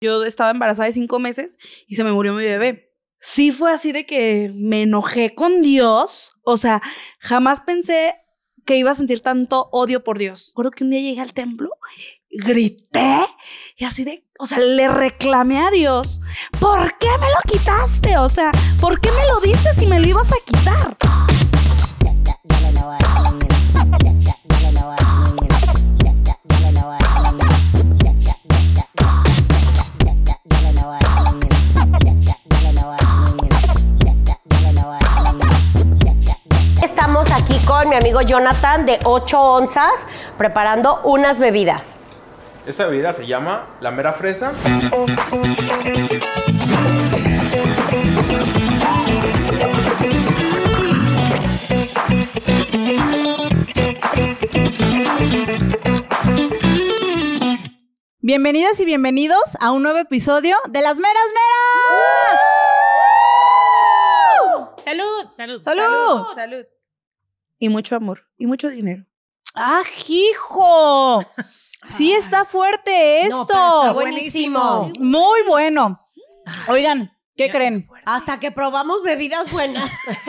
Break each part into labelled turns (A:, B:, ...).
A: Yo estaba embarazada de 5 meses y se me murió mi bebé. Sí fue así de que me enojé con Dios. O sea, jamás pensé que iba a sentir tanto odio por Dios. Recuerdo que un día llegué al templo, grité y así de, o sea, le reclamé a Dios. ¿Por qué me lo quitaste? O sea, ¿por qué me lo diste si me lo ibas a quitar?
B: Estamos aquí con mi amigo Jonathan de 8 onzas preparando unas bebidas.
C: Esta bebida se llama la mera fresa.
D: Bienvenidas y bienvenidos a un nuevo episodio de Las Meras Meras. ¡Salud!
A: ¡Salud! ¡Salud! ¡Salud! Y mucho amor. Y mucho dinero.
D: ¡Ah, hijo! Sí está fuerte esto.
B: No, pero está buenísimo.
D: Muy bueno. Oigan, ¿qué creen?
B: Hasta que probamos bebidas buenas.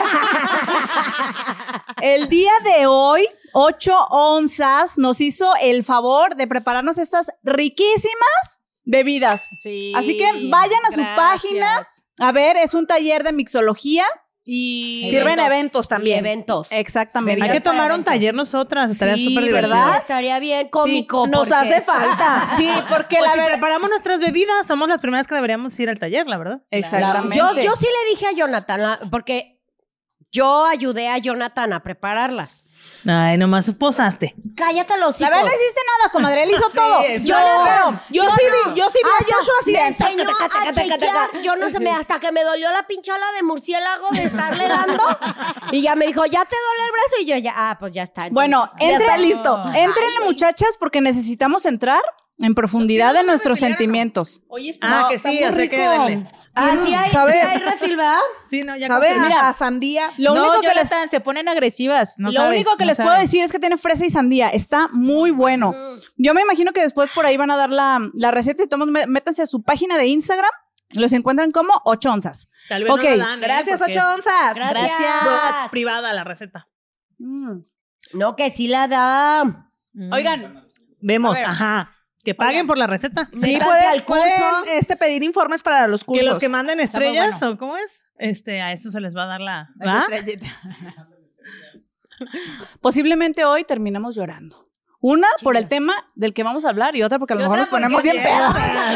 D: El día de hoy, 8 onzas nos hizo el favor de prepararnos estas riquísimas bebidas.
E: Sí,
D: así que vayan a su página. A ver, es un taller de mixología. Y
A: sirven eventos también.
B: Y eventos.
D: Exactamente.
E: Hay que tomar un taller nosotras. Estaría súper divertido.
D: ¿verdad?
B: Estaría bien cómico.
A: Sí, nos hace falta.
D: Sí, porque
E: Pues
D: la
E: si
D: verdad.
E: preparamos nuestras bebidas, somos las primeras que deberíamos ir al taller, la verdad.
D: Exactamente.
B: Yo sí le dije a Jonathan, porque yo ayudé a Jonathan a prepararlas.
E: Ay, nomás posaste.
B: Cállate los hijos.
D: La verdad no hiciste nada, comadre. Él hizo todo.
E: Sí,
A: Yo sí vi a Joshua así
B: me
A: de
B: enseñó a chequear. Yo no sé, hasta que me dolió la pinchola de murciélago de estarle dando. Y ya me dijo, ¿ya te duele el brazo? Y yo ya, pues ya está. Entonces,
D: Bueno,
A: ya está listo.
D: Éntrenle, muchachas, porque necesitamos entrar en profundidad de nuestros sentimientos.
A: Oye,
E: Que sí, así que denle.
B: así hay refil, ¿verdad?
E: Sí, no, ya
A: ¿Sabe?
E: confirmé.
D: Mira,
A: A sandía.
D: Lo único que les
F: se ponen agresivas. No
D: Lo
F: sabes,
D: único que
F: no
D: les
F: sabes.
D: puedo decir es que tiene fresa y sandía. Está muy bueno. Yo me imagino que después por ahí van a dar la receta y todos métanse a su página de Instagram. Los encuentran como 8 onzas.
E: Tal vez
D: Ok.
E: no la dan,
A: Gracias,
E: porque
A: 8 onzas.
B: Gracias.
E: es privada la receta.
B: No, que sí la da.
D: Oigan,
E: Vemos, ajá. Que paguen por la receta.
A: Sí,
B: Métanse al
A: pueden
B: curso.
A: pedir informes para los cursos.
E: Que los que manden estrellas,
F: bueno.
E: ¿o cómo es? A eso se les va a dar la...
F: Esa
E: ¿va?
F: estrellita.
D: posiblemente hoy terminamos llorando. Una por el tema del que vamos a hablar y otra porque a lo mejor nos ponemos bien pedos.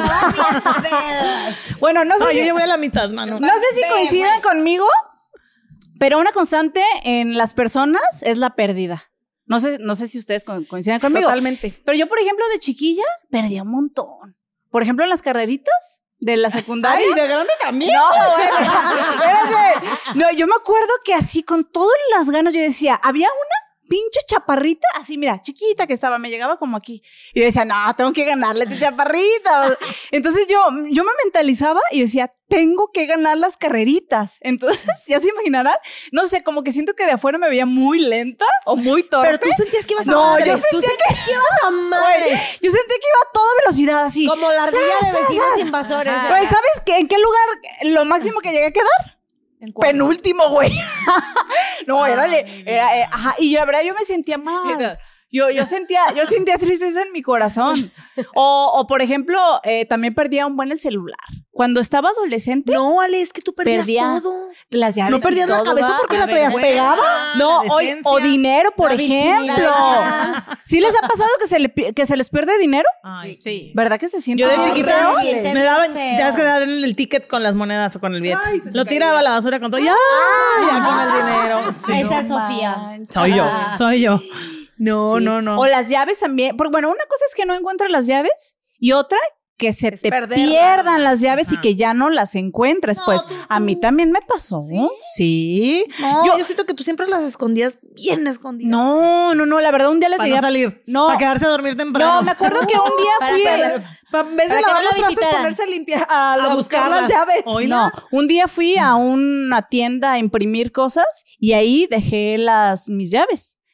D: Bueno, no
E: No,
D: sé
E: yo
D: si,
E: ya voy a la mitad, mano.
D: no sé si coincidan conmigo, pero una constante en las personas es la pérdida. No sé si ustedes coinciden conmigo.
A: Totalmente.
D: Pero yo, por ejemplo, de chiquilla, perdía un montón. Por ejemplo, en las carreritas de la secundaria.
A: Ay, de grande también.
D: No, bueno, espérate. No, yo me acuerdo que así, con todas las ganas, yo decía, había una pinche chaparrita, así, mira, chiquita que estaba, me llegaba como aquí. Y yo decía, no, tengo que ganarle a esta chaparrita. Entonces yo me mentalizaba y decía, tengo que ganar las carreritas. Entonces, ya se imaginarán, no sé, como que siento que de afuera me veía muy lenta o muy torpe.
A: Pero tú sentías que ibas a
D: No,
A: madres.
D: yo sentía que ibas a madre. Yo sentí que iba a toda velocidad así.
B: Como la ardilla de vecinos invasores.
D: Güey, ¿sabes qué? ¿En qué lugar lo máximo que llegué a quedar? Penúltimo, güey. No, ajá, y la verdad yo me sentía mal. Yo sentía tristeza en mi corazón. O por ejemplo, también perdía un buen el celular. Cuando estaba adolescente.
A: No, Ale, es que tú perdías todo.
D: Las llaves.
A: ¿No perdías la
D: todo,
A: cabeza
D: ¿va?
A: porque la traías pegada?
D: No,
E: decencia.
D: o dinero, por
B: La
D: ejemplo.
B: virginidad.
D: ¿Sí les ha pasado que se les pierde dinero?
E: Ay,
F: Sí.
D: ¿Verdad que se siente
E: Yo de
D: feo?
E: chiquita
B: siente
E: me daban,
B: bien
E: ya es que
B: feo.
E: daban el ticket con las monedas o con el billete. Lo tiraba a la basura con todo. Ya con el dinero. Sí.
B: Esa es Sofía.
E: Soy yo. No,
D: Sí.
E: no.
D: O las llaves también. Porque, bueno, una cosa es que no encuentres las llaves y otra que se te
A: perderlas.
D: pierdan las llaves y que ya no las encuentres. Pues a mí también me pasó. Sí.
A: No, yo siento que tú siempre las escondías bien escondidas.
D: No, la verdad un día les
E: Para
D: llegué
E: no salir.
D: No.
E: Para quedarse a dormir temprano.
D: No, me acuerdo que un día fui
A: En vez de
F: Para que
A: lavar
F: no la
A: los trastes,
F: visitaran.
A: ponerse a limpiar, a buscar las
E: buscarlas.
A: llaves.
E: Hoy
D: No, un día fui a una tienda a imprimir cosas y ahí dejé mis llaves.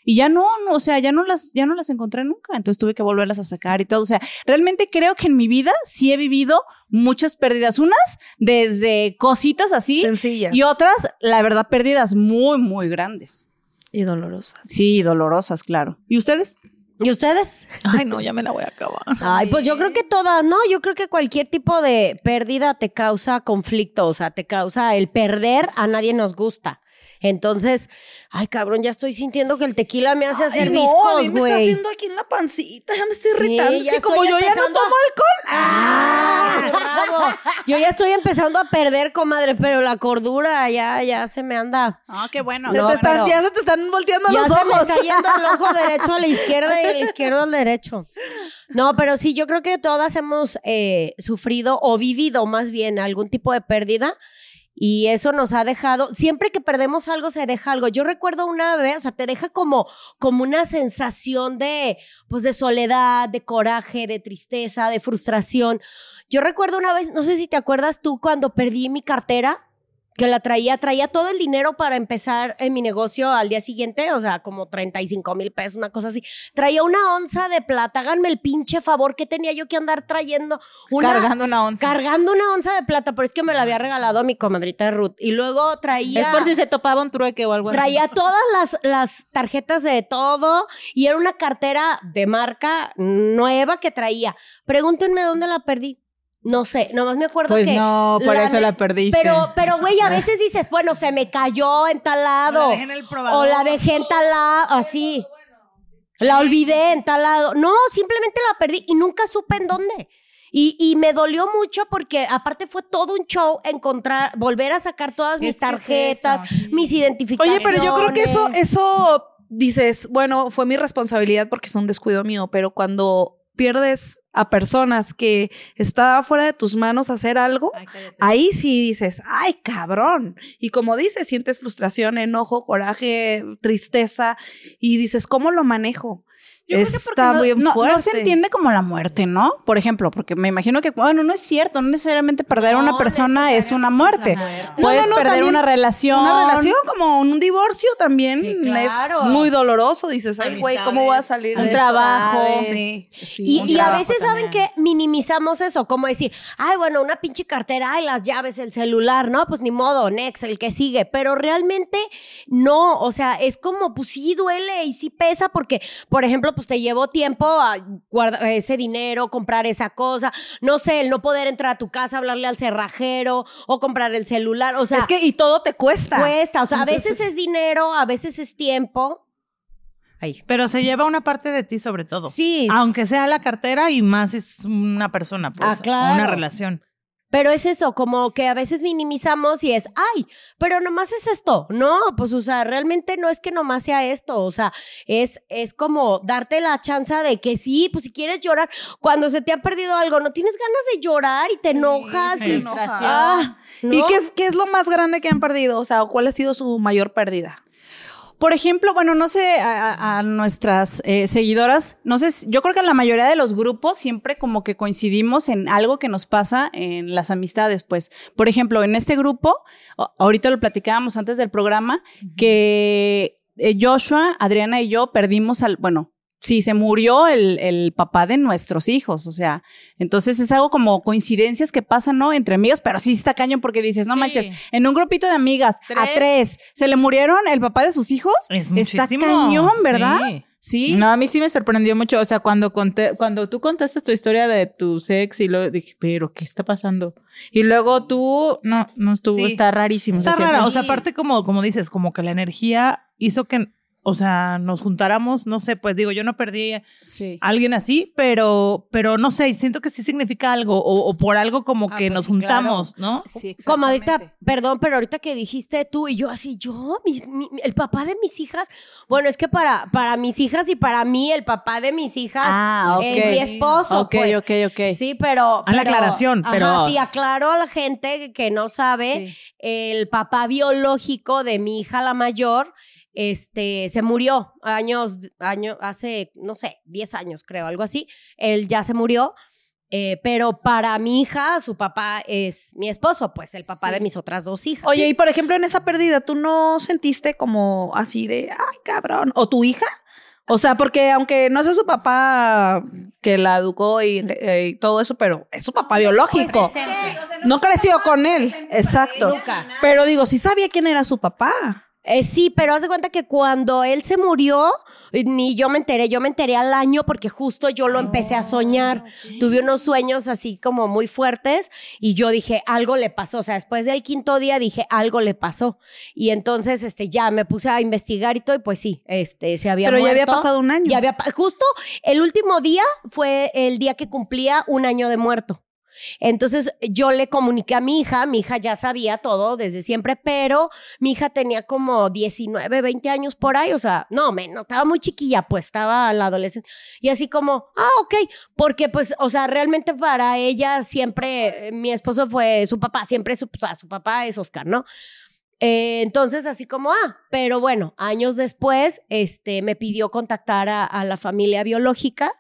D: Y ya no, o sea, ya no las encontré nunca. Entonces tuve que volverlas a sacar y todo. O sea, realmente creo que en mi vida sí he vivido muchas pérdidas. Unas desde cositas así.
A: Sencillas.
D: Y otras, la verdad, pérdidas muy, muy grandes.
A: Y dolorosas.
D: Sí, dolorosas, claro. ¿Y ustedes?
B: ¿Y ustedes?
E: Ay, no, ya me la voy a acabar.
B: Ay, pues yo creo que todas, ¿no? Yo creo que cualquier tipo de pérdida te causa conflicto, o sea, te causa el perder, a nadie nos gusta. Entonces, ay, cabrón, ya estoy sintiendo que el tequila me hace hacer
A: no,
B: viscos,
A: me está
B: güey.
A: haciendo aquí en la pancita, ya me estoy
B: Sí,
A: irritando.
B: ya
A: Es que como
B: estoy
A: yo ya no
B: empezando
A: tomo alcohol.
B: Bravo. Yo ya estoy empezando a perder, comadre, pero la cordura ya se me anda.
D: Ah, qué bueno.
B: No, pero
A: Ya se te están volteando
B: ya
A: los
B: se me
A: ojos.
B: está yendo el ojo derecho a la izquierda y el izquierdo al derecho. No, pero sí, yo creo que todas hemos sufrido o vivido más bien algún tipo de pérdida. Y eso nos ha dejado, siempre que perdemos algo, se deja algo. Yo recuerdo una vez, o sea, te deja como una sensación de soledad, de coraje, de tristeza, de frustración. Yo recuerdo una vez, no sé si te acuerdas tú, cuando perdí mi cartera, que la traía todo el dinero para empezar en mi negocio al día siguiente, o sea, como 35,000 pesos, una cosa así. Traía una onza de plata, háganme el pinche favor, que tenía yo que andar trayendo
D: Cargando una onza.
B: Cargando una onza de plata, pero es que me la había regalado a mi comadrita Ruth. Y luego traía...
E: Es por si se topaba un trueque o algo así.
B: Traía todas las tarjetas de todo y era una cartera de marca nueva que traía. Pregúntenme dónde la perdí. No sé, nomás me acuerdo
E: Pues
B: que...
E: no, por eso la perdiste.
B: Pero, güey, a veces dices, bueno, se me cayó en tal lado.
E: O la dejé en el probador.
B: O la dejé en tal lado, así. La olvidé en tal lado. No, simplemente la perdí y nunca supe en dónde. Y me dolió mucho porque aparte fue todo un show volver a sacar todas mis tarjetas, mis identificaciones.
A: Oye, pero yo creo que eso dices, bueno, fue mi responsabilidad porque fue un descuido mío, pero cuando pierdes a personas que está fuera de tus manos hacer algo, ahí sí dices, ay, cabrón. Y como dices, sientes frustración, enojo, coraje, tristeza y dices, ¿cómo lo manejo?
D: Yo creo que porque
A: Está muy fuerte.
D: no se entiende como la muerte, ¿no? Por ejemplo, porque me imagino que, bueno, no es cierto, no necesariamente perder a una persona es una muerte. Puedes perder
A: también
D: una relación.
A: Una relación como un divorcio también
B: Sí, claro.
A: es muy doloroso. Dices, ay, güey, ¿cómo voy a salir de
E: un
A: esto?
E: trabajo.
A: Sí.
B: Y a veces saben que minimizamos eso, como decir, ay, bueno, una pinche cartera, ay, las llaves, el celular, no, pues ni modo, next, el que sigue. Pero realmente no, o sea, es como, pues sí duele y sí pesa porque, por ejemplo, pues te llevó tiempo a guardar ese dinero, comprar esa cosa, no sé, el no poder entrar a tu casa, hablarle al cerrajero o comprar el celular, o sea.
A: Es que y todo te cuesta.
B: Cuesta, o sea, a veces es dinero, a veces es tiempo. Ahí.
E: Pero se lleva una parte de ti sobre todo.
B: Sí.
E: Aunque sea la cartera y más es una persona, pues,
B: claro.
E: o una relación.
B: Pero es eso, como que a veces minimizamos y es, ay, pero nomás es esto. No, pues, o sea, realmente no es que nomás sea esto. O sea, es como darte la chance de que sí, pues si quieres llorar, cuando se te ha perdido algo, no tienes ganas de llorar y te enojas.
E: sí,
B: y
E: frustración.
B: ¿no?
A: ¿Y qué es lo más grande que han perdido? O sea, ¿cuál ha sido su mayor pérdida?
D: Por ejemplo, bueno, no sé, a nuestras seguidoras, no sé, yo creo que en la mayoría de los grupos siempre como que coincidimos en algo que nos pasa en las amistades, pues. Por ejemplo, en este grupo, ahorita lo platicábamos antes del programa, que Joshua, Adriana y yo perdimos sí, se murió el papá de nuestros hijos, o sea, entonces es algo como coincidencias que pasan, ¿no? Entre amigas, pero sí está cañón porque dices, no manches, en un grupito de amigas, a 3, ¿se le murieron el papá de sus hijos?
E: Es
D: Está
E: muchísimo.
D: cañón, ¿verdad?
E: Sí.
D: Sí.
F: No, a mí sí me sorprendió mucho. O sea, cuando tú contaste tu historia de tu ex y luego dije, pero ¿qué está pasando? Y luego tú, no estuvo,
E: Sí.
F: Está rarísimo.
E: Está
F: se siente.
E: rara, o sea, aparte como dices, como que la energía hizo que, o sea, nos juntáramos, no sé, pues digo, yo no perdí a alguien así, pero no sé, siento que sí significa algo, o por algo como que
B: pues
E: nos
B: sí,
E: juntamos, ¿no?
D: Sí,
B: Como
D: exactamente.
B: ahorita, perdón, pero ahorita que dijiste tú y yo así, el papá de mis hijas, bueno, es que para mis hijas y para mí el papá de mis hijas es mi esposo,
D: Ok,
B: pues.
D: ok.
B: Sí, pero...
E: A la aclaración, pero...
B: Ajá, sí, aclaro a la gente que no sabe, el papá biológico de mi hija la mayor, se murió hace, no sé, 10 años creo, algo así. Él ya se murió. Pero para mi hija, su papá es mi esposo, pues el papá de mis otras 2 hijas.
A: Oye, y por ejemplo, en esa pérdida, ¿tú no sentiste como así de, ay, cabrón? ¿O tu hija? O sea, porque aunque no sea su papá que la educó y todo eso, pero es su papá biológico.
B: Pues
A: no creció con él. Exacto.
B: Nunca.
A: Pero digo, sí sabía quién era su papá.
B: Sí, pero haz de cuenta que cuando él se murió, ni yo me enteré al año porque justo yo lo empecé a soñar. Tuve unos sueños así como muy fuertes y yo dije, algo le pasó. O sea, después del 5º día dije, algo le pasó. Y entonces ya me puse a investigar y todo y pues sí, se había
A: Pero
B: muerto.
A: ya había pasado un año.
B: Justo el último día fue el día que cumplía 1 año de muerto. Entonces yo le comuniqué a mi hija ya sabía todo desde siempre, pero mi hija tenía como 19, 20 años por ahí, o sea, no, estaba muy chiquilla, pues estaba en la adolescencia, y así como, ok, porque pues, o sea, realmente para ella siempre, mi esposo fue su papá, siempre su papá es Oscar, ¿no? Entonces así como, pero bueno, años después, me pidió contactar a la familia biológica,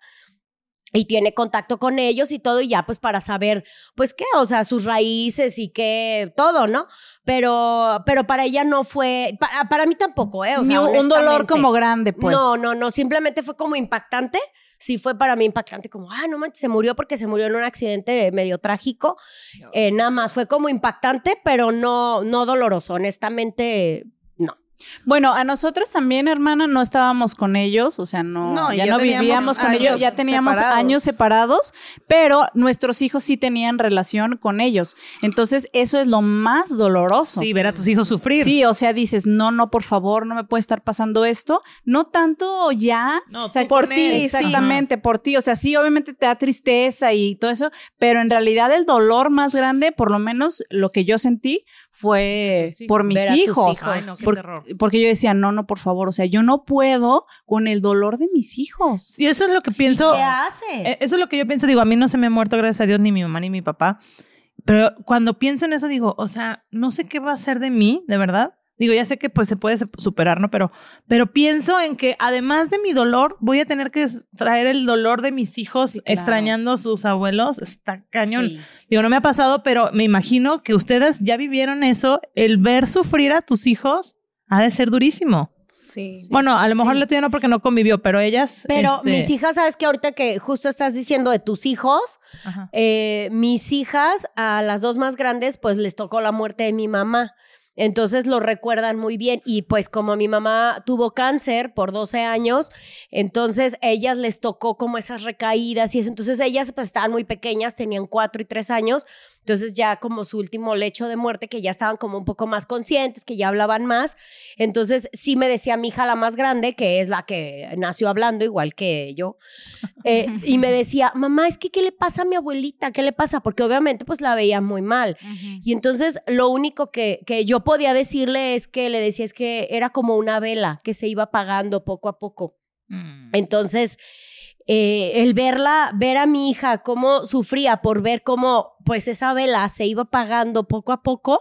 B: y tiene contacto con ellos y todo, y ya pues para saber, pues qué, o sea, sus raíces y qué, todo, ¿no? Pero para ella no fue, para mí tampoco, o sea,
A: Ni un dolor como grande, pues.
B: No, simplemente fue como impactante. Sí fue para mí impactante, como, no manches, se murió porque se murió en un accidente medio trágico. Nada más, fue como impactante, pero no doloroso, honestamente, no.
D: Bueno, a nosotros también, hermana, no estábamos con ellos, o sea, ya no vivíamos con ellos, ya teníamos años separados, pero nuestros hijos sí tenían relación con ellos. Entonces, eso es lo más doloroso.
E: Sí, ver a tus hijos sufrir.
D: Sí, o sea, dices, no, por favor, no me puede estar pasando esto. No tanto ya,
E: no,
D: o sea,
A: por ti,
D: exactamente, por ti. O sea, sí, obviamente te da tristeza y todo eso, pero en realidad el dolor más grande, por lo menos lo que yo sentí, fue por mis hijos.
E: Ay, no, qué terror.
D: Porque yo decía, no, por favor, o sea, yo no puedo con el dolor de mis hijos.
E: Sí, eso es lo que pienso.
B: ¿Y qué haces?
E: Eso es lo que yo pienso. Digo, a mí no se me ha muerto, gracias a Dios, ni mi mamá ni mi papá. Pero cuando pienso en eso, digo, o sea, no sé qué va a ser de mí, de verdad. Digo, ya sé que pues se puede superar, ¿no? Pero pienso en que además de mi dolor, voy a tener que traer el dolor de mis hijos extrañando a sus abuelos. Está cañón. Sí. Digo, no me ha pasado, pero me imagino que ustedes ya vivieron eso. El ver sufrir a tus hijos ha de ser durísimo.
A: Sí.
E: Bueno, a lo mejor la tuya no porque no convivió, pero ellas...
B: Pero mis hijas, ¿sabes qué? Ahorita que justo estás diciendo de tus hijos, mis hijas, a las 2 más grandes, pues les tocó la muerte de mi mamá. Entonces lo recuerdan muy bien y pues como mi mamá tuvo cáncer por 12 años, entonces ellas les tocó como esas recaídas y eso, entonces ellas pues estaban muy pequeñas, tenían 4 y 3 años, entonces ya como su último lecho de muerte, que ya estaban como un poco más conscientes, que ya hablaban más, entonces sí me decía mi hija la más grande, que es la que nació hablando igual que yo, y me decía, mamá, es que ¿qué le pasa a mi abuelita? ¿Qué le pasa? Porque obviamente pues la veía muy mal, y entonces lo único que yo podía decirle es que le decía es que era como una vela que se iba apagando poco a poco. Entonces, el ver a mi hija cómo sufría por ver cómo pues esa vela se iba apagando poco a poco.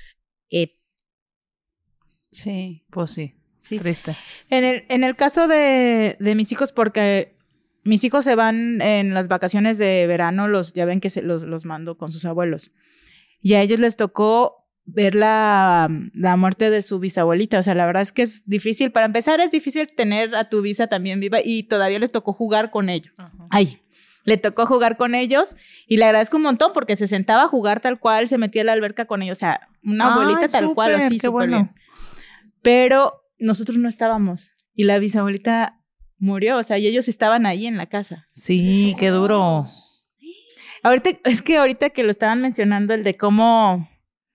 D: Sí.
E: Pues sí. Triste.
F: En el caso de mis hijos, porque mis hijos se van en las vacaciones de verano, ya ven que los mando con sus abuelos. Y a ellos les tocó ver la muerte de su bisabuelita. O sea, la verdad es que es difícil. Para empezar, es difícil tener a tu bisa también viva y todavía les tocó jugar con ellos. Le tocó jugar con ellos y le agradezco un montón porque se sentaba a jugar tal cual, se metía a la alberca con ellos. O sea, una abuelita tal cual, así, súper bien. Pero nosotros no estábamos y la bisabuelita murió. O sea, y ellos estaban ahí en la casa.
E: Sí, qué duro.
F: Ahorita que lo estaban mencionando, el de cómo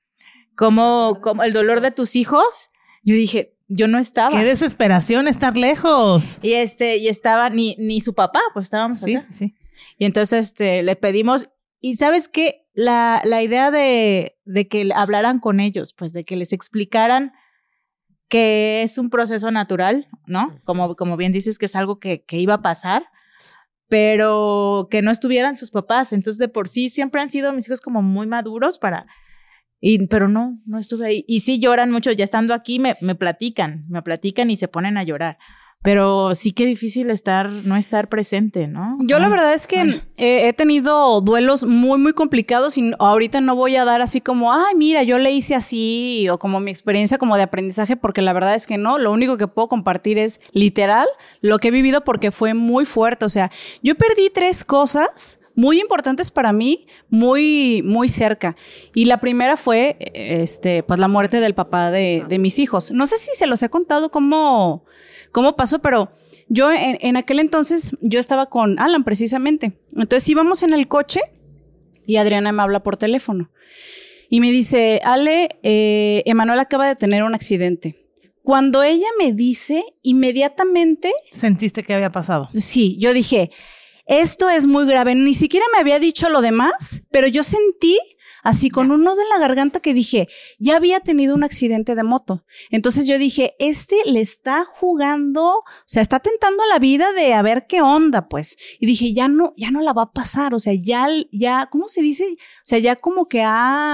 F: el dolor de tus hijos, yo dije, yo no estaba.
E: Qué desesperación estar lejos.
F: Y estaba ni su papá, pues estábamos acá.
E: Sí.
F: Y entonces le pedimos, y ¿sabes qué? La idea de que hablaran con ellos, pues de que les explicaran que es un proceso natural, ¿no? Como bien dices, que es algo que iba a pasar, pero que no estuvieran sus papás. Entonces, de por sí, siempre han sido mis hijos como muy maduros pero no estuve ahí. Y sí lloran mucho, ya estando aquí me platican y se ponen a llorar. Pero sí que difícil no estar presente, ¿no?
A: Yo la verdad es que he tenido duelos muy, muy complicados y ahorita no voy a dar así como, ay, mira, yo le hice así o como mi experiencia como de aprendizaje, porque la verdad es que no. Lo único que puedo compartir es literal lo que he vivido porque fue muy fuerte. O sea, yo perdí 3 cosas muy importantes para mí, muy, muy cerca. Y la primera fue, pues la muerte del papá de mis hijos. No sé si se los he contado cómo pasó, pero yo en aquel entonces yo estaba con Alan precisamente. Entonces íbamos en el coche y Adriana me habla por teléfono y me dice, Ale, Emanuel acaba de tener un accidente. Cuando ella me dice, inmediatamente...
E: ¿Sentiste que había pasado?
A: Sí, yo dije, esto es muy grave. Ni siquiera me había dicho lo demás, pero yo sentí así con un nudo en la garganta que dije, ya había tenido un accidente de moto. Entonces yo dije, le está jugando, o sea, está tentando a la vida de a ver qué onda, pues. Y dije, ya no la va a pasar, o sea, ya, ¿cómo se dice? O sea, ya como que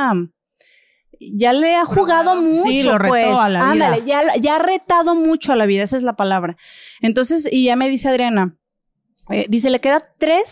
A: ya le ha jugado mucho,
E: sí, lo retó
A: pues.
E: a la vida.
A: Ándale, ya ha retado mucho a la vida, esa es la palabra. Entonces, y ya me dice Adriana, dice, le queda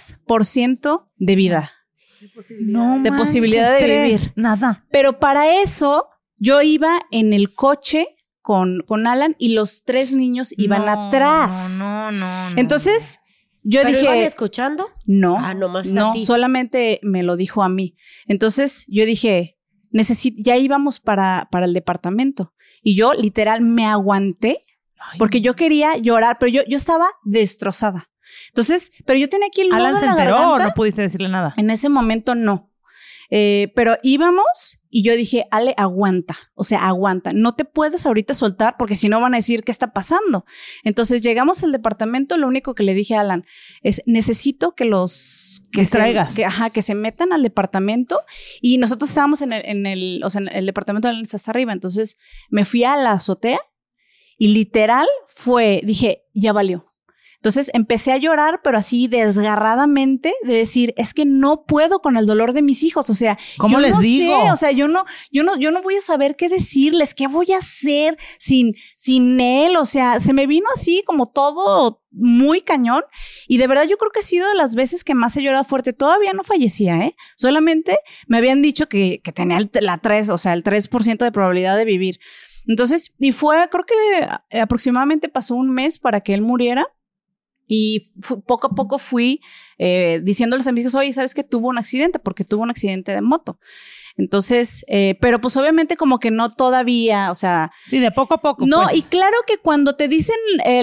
A: 3% de vida. De posibilidad de vivir.
E: Nada.
A: Pero para eso yo iba en el coche con Alan y los 3 niños iban atrás.
E: No.
A: Entonces yo
B: ¿Pero
A: dije,
B: iban escuchando?
A: No,
B: nomás a
A: no,
B: ti.
A: solamente me lo dijo a mí. Entonces yo dije, ya íbamos para el departamento y yo literal me aguanté porque yo quería llorar, pero yo estaba destrozada. Entonces, pero yo tenía aquí el nudo
E: ¿Alan
A: en
E: se
A: la
E: enteró
A: garganta.
E: o no pudiste decirle nada?
A: En ese momento no. Pero íbamos y yo dije, Ale, aguanta. O sea, aguanta. No te puedes ahorita soltar porque si no van a decir qué está pasando. Entonces llegamos al departamento. Lo único que le dije a Alan es, necesito que
E: traigas.
A: Que se metan al departamento. Y nosotros estábamos en el departamento de Alan está arriba. Entonces me fui a la azotea y literal dije, ya valió. Entonces empecé a llorar, pero así desgarradamente, de decir, es que no puedo con el dolor de mis hijos. O sea,
E: ¿cómo les digo?
A: Sé, o sea, yo no voy a saber qué decirles, qué voy a hacer sin él. O sea, se me vino así como todo muy cañón. Y de verdad yo creo que ha sido de las veces que más he llorado fuerte. Todavía no fallecía, solamente me habían dicho que tenía el 3% de probabilidad de vivir. Entonces, y creo que aproximadamente pasó un mes para que él muriera. Y poco a poco fui diciéndoles a mis hijos, oye, ¿sabes que tuvo un accidente? Porque tuvo un accidente de moto. Entonces, pero pues obviamente como que no todavía, o sea...
E: Sí, de poco a poco.
A: No,
E: pues.
A: y claro que cuando te dicen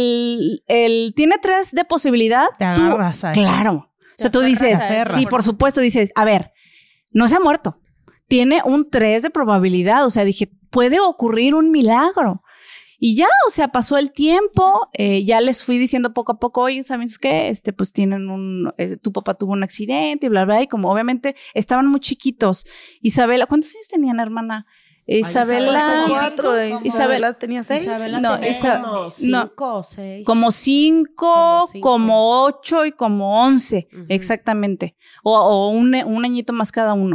A: tiene 3 de posibilidad,
E: te agarras ahí.
A: Claro. O sea, tú dices, sí, por supuesto, dices, a ver, no se ha muerto. Tiene un 3 de probabilidad. O sea, dije, puede ocurrir un milagro. Y ya, o sea, pasó el tiempo, ya les fui diciendo poco a poco, oye, ¿sabes qué? Pues tienen tu papá tuvo un accidente y bla, bla, y como obviamente estaban muy chiquitos. Isabela, ¿cuántos años tenían, hermana? Isabela.
G: 4, Isabela tenía 6.
B: Isabela tenía como 5 o 6.
A: Como 5, como 8 y como 11, exactamente. O un añito más cada uno.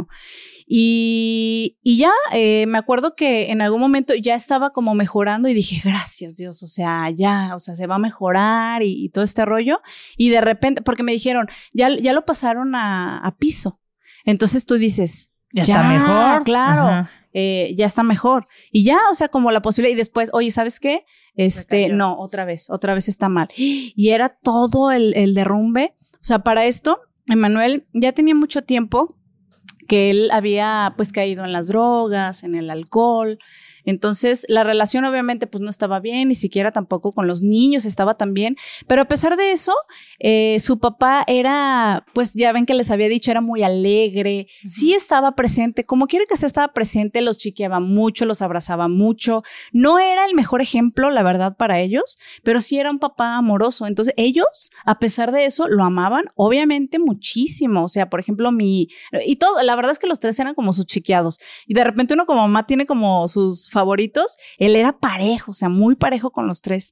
A: Y ya me acuerdo que en algún momento ya estaba como mejorando y dije, gracias Dios, o sea, se va a mejorar y todo este rollo. Y de repente, porque me dijeron, ya lo pasaron a piso. Entonces tú dices,
E: ya está mejor.
A: Claro, ya está mejor. Y ya, o sea, como la posibilidad. Y después, oye, ¿sabes qué? No, otra vez está mal. Y era todo el derrumbe. O sea, para esto, Emanuel ya tenía mucho tiempo que él había pues caído en las drogas, en el alcohol. Entonces la relación obviamente pues no estaba bien, ni siquiera tampoco con los niños estaba tan bien, pero a pesar de eso su papá era, pues ya ven que les había dicho, era muy alegre, sí estaba presente, como quiera que sea estaba presente, los chiqueaba mucho, los abrazaba mucho, no era el mejor ejemplo la verdad para ellos, pero sí era un papá amoroso. Entonces ellos a pesar de eso lo amaban obviamente muchísimo. O sea, por ejemplo y todo, la verdad es que los 3 eran como sus chiqueados y de repente uno como mamá tiene como sus favoritos, él era parejo, o sea, muy parejo con los 3.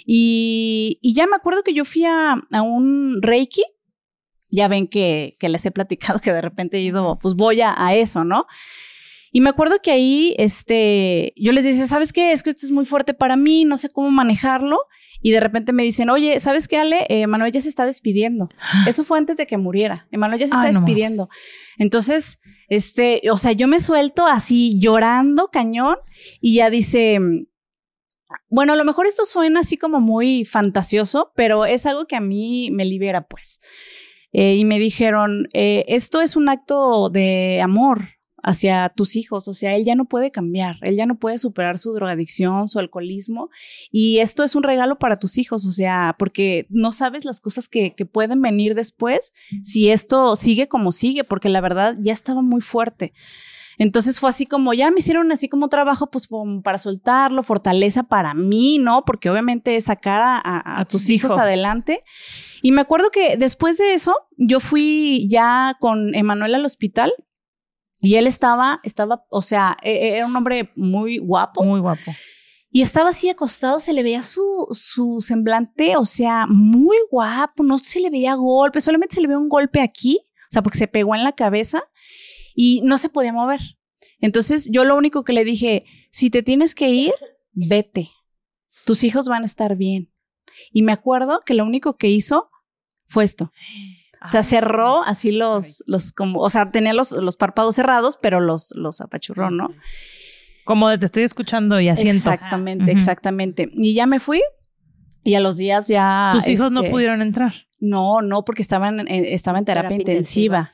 A: Y ya me acuerdo que yo fui a un Reiki, ya ven que les he platicado que de repente he ido, pues voy a eso, ¿no? Y me acuerdo que ahí, yo les decía, ¿sabes qué? Es que esto es muy fuerte para mí, no sé cómo manejarlo. y de repente me dicen, oye, ¿sabes qué, Ale? Manuel ya se está despidiendo. Eso fue antes de que muriera. Manuel ya se está despidiendo. Entonces, o sea, yo me suelto así llorando cañón y ya dice, bueno, a lo mejor esto suena así como muy fantasioso, pero es algo que a mí me libera, pues. Y me dijeron, esto es un acto de amor hacia tus hijos, o sea, él ya no puede cambiar, él ya no puede superar su drogadicción, su alcoholismo, y esto es un regalo para tus hijos, o sea, porque no sabes las cosas que pueden venir después si esto sigue como sigue, porque la verdad ya estaba muy fuerte. Entonces fue así como, ya me hicieron así como trabajo, pues para soltarlo, fortaleza para mí, ¿no? Porque obviamente es sacar a tus hijos adelante. Y me acuerdo que después de eso, yo fui ya con Emanuel al hospital. Y él estaba, o sea, era un hombre muy guapo.
E: Muy guapo.
A: Y estaba así acostado, se le veía su semblante, o sea, muy guapo, no se le veía golpe, solamente se le veía un golpe aquí, o sea, porque se pegó en la cabeza y no se podía mover. Entonces, yo lo único que le dije, si te tienes que ir, vete. Tus hijos van a estar bien. Y me acuerdo que lo único que hizo fue esto. O sea, cerró así los como, o sea, tenía los párpados cerrados, pero los apachurró, ¿no?
E: Como de te estoy escuchando y asiento.
A: Exactamente, exactamente. Y ya me fui y a los días ya...
E: ¿Tus hijos no pudieron entrar?
A: No, porque estaba en terapia intensiva.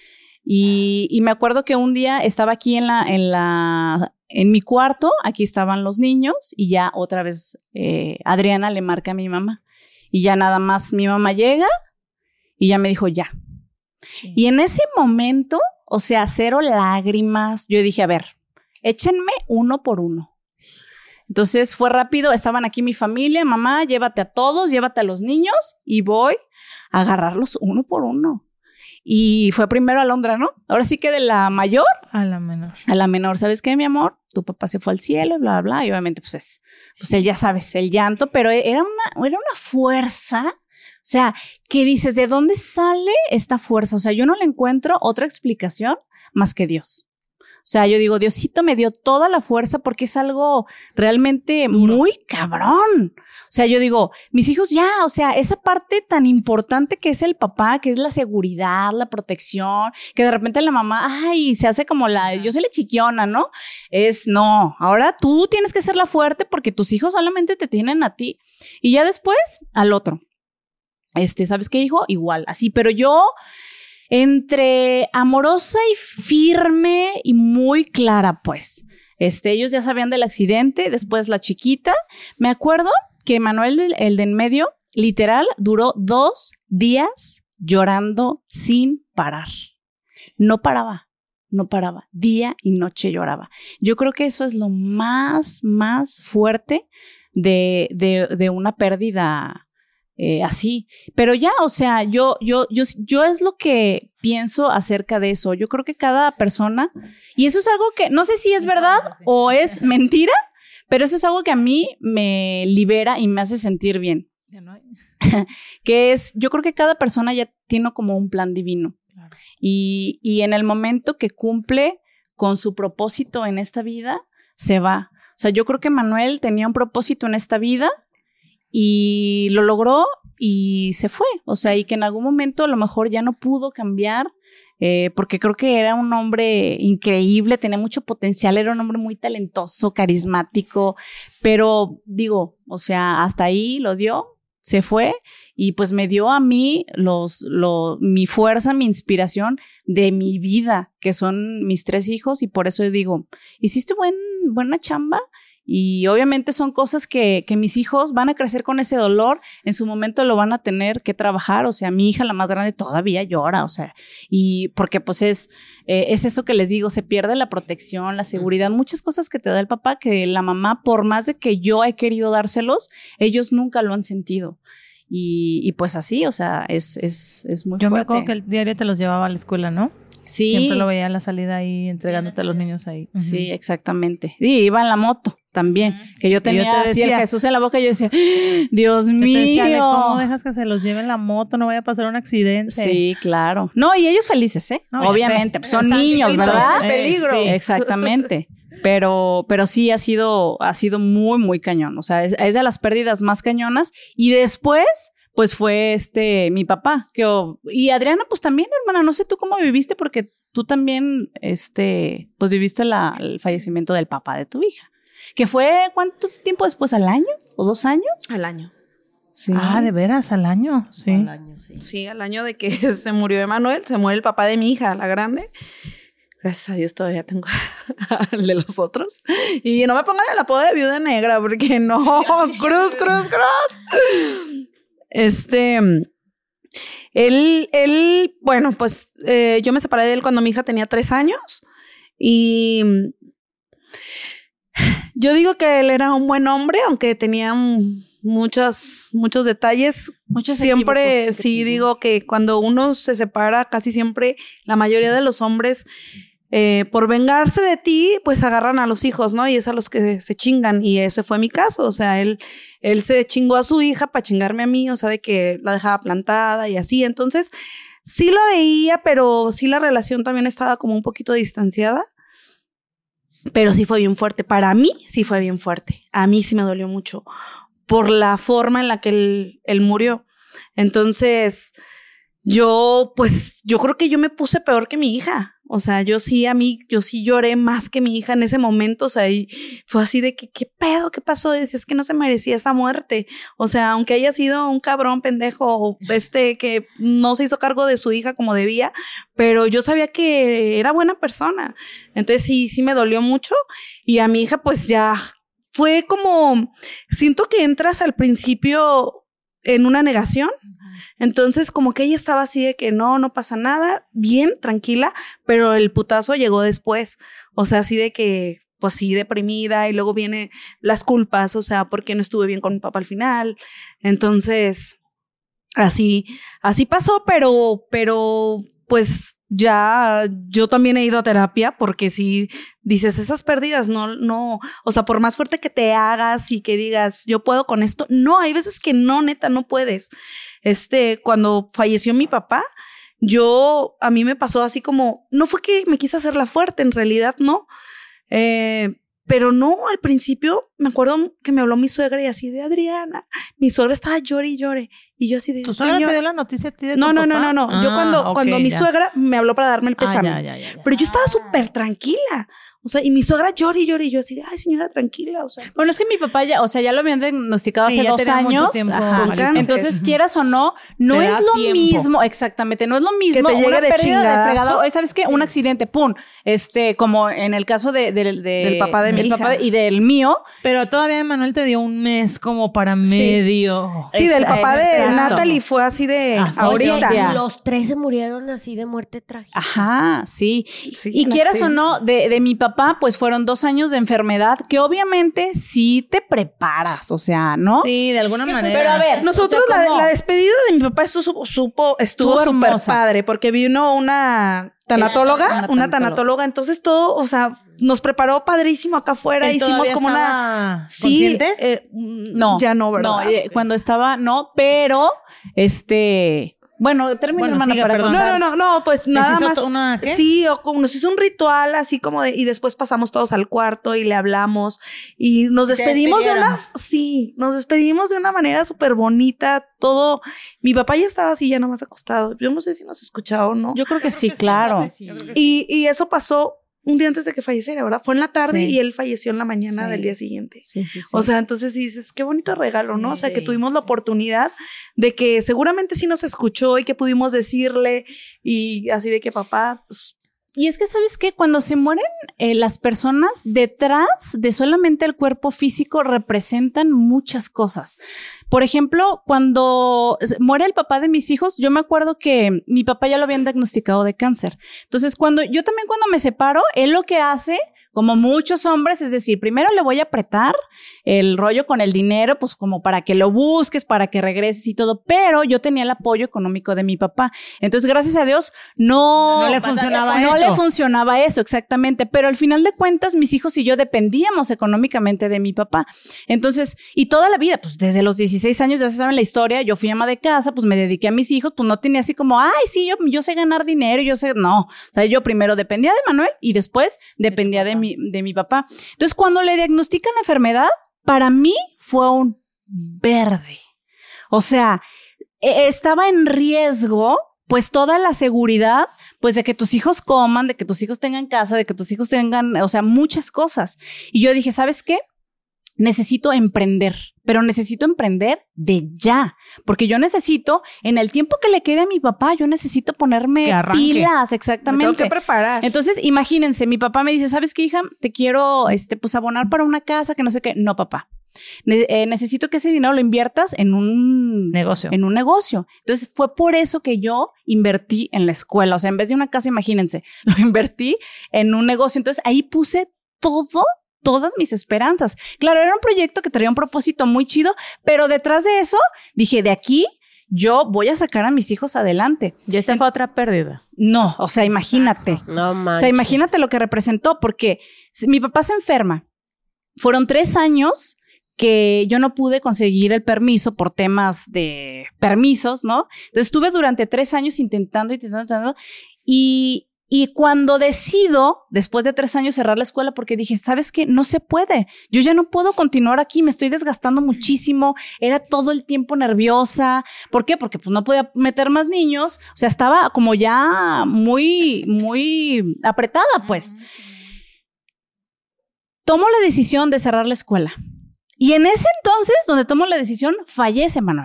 A: Y me acuerdo que un día estaba aquí en mi cuarto, aquí estaban los niños y ya otra vez Adriana le marca a mi mamá. Y ya nada más mi mamá llega y ya me dijo ya. Sí. Y en ese momento, o sea, 0 lágrimas, yo dije, a ver, échenme uno por uno. Entonces fue rápido, estaban aquí mi familia, mamá, llévate a todos, llévate a los niños y voy a agarrarlos uno por uno. Y fue primero Alondra, ¿no? Ahora sí que de la mayor
E: a la menor.
A: A la menor, ¿sabes qué, mi amor? Tu papá se fue al cielo, bla, bla, bla. Y obviamente, pues él ya sabes, el llanto, pero era una fuerza. O sea, que dices, ¿de dónde sale esta fuerza? O sea, yo no le encuentro otra explicación más que Dios. O sea, yo digo, Diosito me dio toda la fuerza porque es algo realmente muy cabrón. O sea, yo digo, mis hijos ya, o sea, esa parte tan importante que es el papá, que es la seguridad, la protección, que de repente la mamá, ay, se hace como yo soy la chiquiona, ¿no? No, ahora tú tienes que ser la fuerte porque tus hijos solamente te tienen a ti. Y ya después, al otro. ¿Sabes qué, hijo? Igual, así, pero yo entre amorosa y firme y muy clara, pues. Ellos ya sabían del accidente, después la chiquita. Me acuerdo que Manuel, el de en medio, literal, duró 2 días llorando sin parar. No paraba, día y noche lloraba. Yo creo que eso es lo más fuerte de una pérdida así. Pero ya, o sea, yo es lo que pienso acerca de eso. Yo creo que cada persona, y eso es algo que no sé si es verdad o es mentira, pero eso es algo que a mí me libera y me hace sentir bien. Que yo creo que cada persona ya tiene como un plan divino. Claro. Y en el momento que cumple con su propósito en esta vida, se va. O sea, yo creo que Manuel tenía un propósito en esta vida y lo logró y se fue. O sea, y que en algún momento a lo mejor ya no pudo cambiar, porque creo que era un hombre increíble, tenía mucho potencial, era un hombre muy talentoso, carismático, pero digo, o sea, hasta ahí lo dio, se fue y pues me dio a mí mi fuerza, mi inspiración de mi vida, que son mis 3 hijos, y por eso digo, hiciste buena chamba. Y obviamente son cosas que mis hijos van a crecer con ese dolor, en su momento lo van a tener que trabajar. O sea, mi hija, la más grande, todavía llora, o sea, y porque pues es eso que les digo, se pierde la protección, la seguridad, muchas cosas que te da el papá que la mamá, por más de que yo he querido dárselos, ellos nunca lo han sentido. Y pues así, o sea, es muy fuerte.
E: Yo me acuerdo que el diario te los llevaba a la escuela, ¿no?
A: Sí.
E: Siempre lo veía a la salida ahí, entregándote a los niños ahí.
A: Sí, exactamente. Y iba en la moto también, que yo tenía así el Jesús en la boca y yo decía, Dios mío.
E: Decía, ¿cómo dejas que se los lleve en la moto? No vaya a pasar un accidente.
A: Sí, claro. No, y ellos felices, ¿eh? No, obviamente, pues son niños, ¿verdad?
D: Peligro.
A: Sí, exactamente. Pero sí ha sido muy, muy cañón. O sea, es de las pérdidas más cañonas. Y después, pues fue mi papá. Y Adriana, pues también, hermana, no sé tú cómo viviste, porque tú también, pues viviste el fallecimiento del papá de tu hija. Que fue, ¿cuánto tiempo después? ¿Al año? ¿O 2 años?
G: Al año.
A: Sí.
E: Ah, ¿de veras? ¿Al año? Sí.
B: Al año, sí.
G: Sí, al año de que se murió Emanuel, se muere el papá de mi hija, la grande. Gracias a Dios todavía tengo el de los otros. Y no me pongan el apodo de viuda negra, porque no, cruz. Él, bueno, pues yo me separé de él cuando mi hija tenía 3 años. Y yo digo que él era un buen hombre, aunque tenía muchos detalles. Siempre sí digo que cuando uno se separa, casi siempre la mayoría de los hombres, por vengarse de ti, pues agarran a los hijos, ¿no? Y es a los que se chingan. Y ese fue mi caso. O sea, él se chingó a su hija para chingarme a mí, o sea, de que la dejaba plantada y así. Entonces, sí la veía, pero sí la relación también estaba como un poquito distanciada. Pero sí fue bien fuerte. Para mí sí fue bien fuerte. A mí sí me dolió mucho por la forma en la que él murió. Entonces, yo creo que yo me puse peor que mi hija. O sea, yo sí lloré más que mi hija en ese momento. O sea, y fue así de que, ¿qué pedo? ¿Qué pasó? Decía, es que no se merecía esta muerte. O sea, aunque haya sido un cabrón pendejo, que no se hizo cargo de su hija como debía, pero yo sabía que era buena persona. Entonces sí me dolió mucho. Y a mi hija, pues ya fue como, siento que entras al principio en una negación. Entonces como que ella estaba así de que no pasa nada, bien, tranquila, pero el putazo llegó después. O sea, así de que, pues sí, deprimida, y luego vienen las culpas, o sea, porque no estuve bien con mi papá al final. Entonces, así pasó, pero pues ya yo también he ido a terapia, porque si dices esas pérdidas, no, o sea, por más fuerte que te hagas y que digas, yo puedo con esto, no, hay veces que no, neta, no puedes. Cuando falleció mi papá, a mí me pasó así como, no fue que me quise hacerla fuerte, en realidad no, pero no, al principio me acuerdo que me habló mi suegra y así de Adriana, mi suegra estaba llore y llore, y yo así de,
E: ¿tu suegra te dio la noticia a ti de tu
G: papá?
E: No.
G: Yo cuando mi suegra me habló para darme el pésame,
E: ya.
G: Pero yo estaba súper tranquila. O sea, y mi suegra llore y llore, y yo así de, ay, señora, tranquila, o sea.
A: Bueno, es que mi papá ya lo habían diagnosticado hace 2 años.
G: Ajá.
A: Entonces, quieras o no es lo mismo, exactamente, no es lo mismo
G: que te llegue
A: una
G: de
A: pérdida de fregado.
G: chingazo.
A: ¿Sabes qué? Un accidente, pum, como en el caso del
G: papá de mi hija.
A: y del mío.
E: Pero todavía Manuel te dio un mes como para medio.
G: Sí, del papá de
A: Exacto.
G: Natalie fue así de ahorita.
B: Oye, los 3 se murieron así de muerte trágica.
A: Ajá, sí.
G: Sí,
A: y quieras o no, de mi papá, pues fueron 2 años de enfermedad que obviamente sí te preparas, o sea, ¿no?
E: Sí, de alguna manera.
A: Pero a ver,
G: Nosotros,
A: o sea, ¿cómo?
G: la despedida de mi papá estuvo súper
A: hermosa.
G: padre, porque vino una tanatóloga, entonces todo, o sea, nos preparó padrísimo acá afuera,
E: ¿Él
G: hicimos
E: todavía
G: como
E: estaba
G: sí,
E: consciente?
A: No.
G: ya no, ¿verdad?
A: No, cuando estaba, no, pero bueno, termina, hermana,
E: siga,
A: para
E: perdón.
A: contar.
G: No, pues nada más.
E: ¿Una qué?
G: Sí, o como nos hizo un ritual así como y después pasamos todos al cuarto y le hablamos y nos despedimos nos despedimos de una manera súper bonita, todo. Mi papá ya estaba así, ya nomás acostado. Yo no sé si nos escuchaba o no.
A: Yo creo que sí, claro.
G: Y eso pasó un día antes de que falleciera, ¿verdad? Fue en la tarde
A: Sí.
G: y él falleció en la mañana del día siguiente.
A: Sí.
G: O sea, entonces dices, qué bonito regalo, ¿no? O sea, que tuvimos la oportunidad de que seguramente sí nos escuchó y que pudimos decirle y así de que papá, pues,
A: Y es que, ¿sabes qué? Cuando se mueren las personas, detrás de solamente el cuerpo físico representan muchas cosas. Por ejemplo, cuando muere el papá de mis hijos, yo me acuerdo que mi papá ya lo habían diagnosticado de cáncer. Entonces, cuando me separo, él lo que hace, como muchos hombres, es decir, primero le voy a apretar el rollo con el dinero, pues como para que lo busques, para que regreses y todo, pero yo tenía el apoyo económico de mi papá. Entonces, gracias a Dios, no le funcionaba eso, exactamente. Pero al final de cuentas, mis hijos y yo dependíamos económicamente de mi papá. Entonces, y toda la vida, pues desde los 16 años, ya se saben la historia, yo fui ama de casa, pues me dediqué a mis hijos, pues no tenía así como, ay, sí, yo sé ganar dinero, no. O sea, yo primero dependía de Manuel y después dependía de de mi papá. Entonces, cuando le diagnostican la enfermedad, para mí fue un verde. O sea, estaba en riesgo, pues, toda la seguridad, pues, de que tus hijos coman, de que tus hijos tengan casa, de que tus hijos tengan, o sea, muchas cosas. Y yo dije, ¿sabes qué? Necesito emprender, pero necesito emprender de ya, porque yo necesito, en el tiempo que le quede a mi papá, yo necesito ponerme pilas, exactamente.
G: Me tengo que preparar.
A: Entonces, imagínense, mi papá me dice, ¿sabes qué, hija? Te quiero, pues, abonar para una casa, que no sé qué. No, papá. Necesito que ese dinero lo inviertas en un negocio. Entonces, fue por eso que yo invertí en la escuela. O sea, en vez de una casa, imagínense, lo invertí en un negocio. Entonces, ahí puse todas mis esperanzas. Claro, era un proyecto que traía un propósito muy chido, pero detrás de eso dije, de aquí yo voy a sacar a mis hijos adelante.
F: Y esa fue otra pérdida.
A: No, o sea, imagínate.
B: No manches.
A: O sea, imagínate lo que representó, porque mi papá se enferma. Fueron 3 años que yo no pude conseguir el permiso por temas de permisos, ¿no? Entonces estuve durante 3 años intentando y cuando decido, después de 3 años, cerrar la escuela, porque dije, ¿sabes qué? No se puede. Yo ya no puedo continuar aquí. Me estoy desgastando muchísimo. Era todo el tiempo nerviosa. ¿Por qué? Porque pues no podía meter más niños. O sea, estaba como ya muy, muy apretada, pues. Tomo la decisión de cerrar la escuela. Y en ese entonces, donde tomo la decisión, fallece Manuel.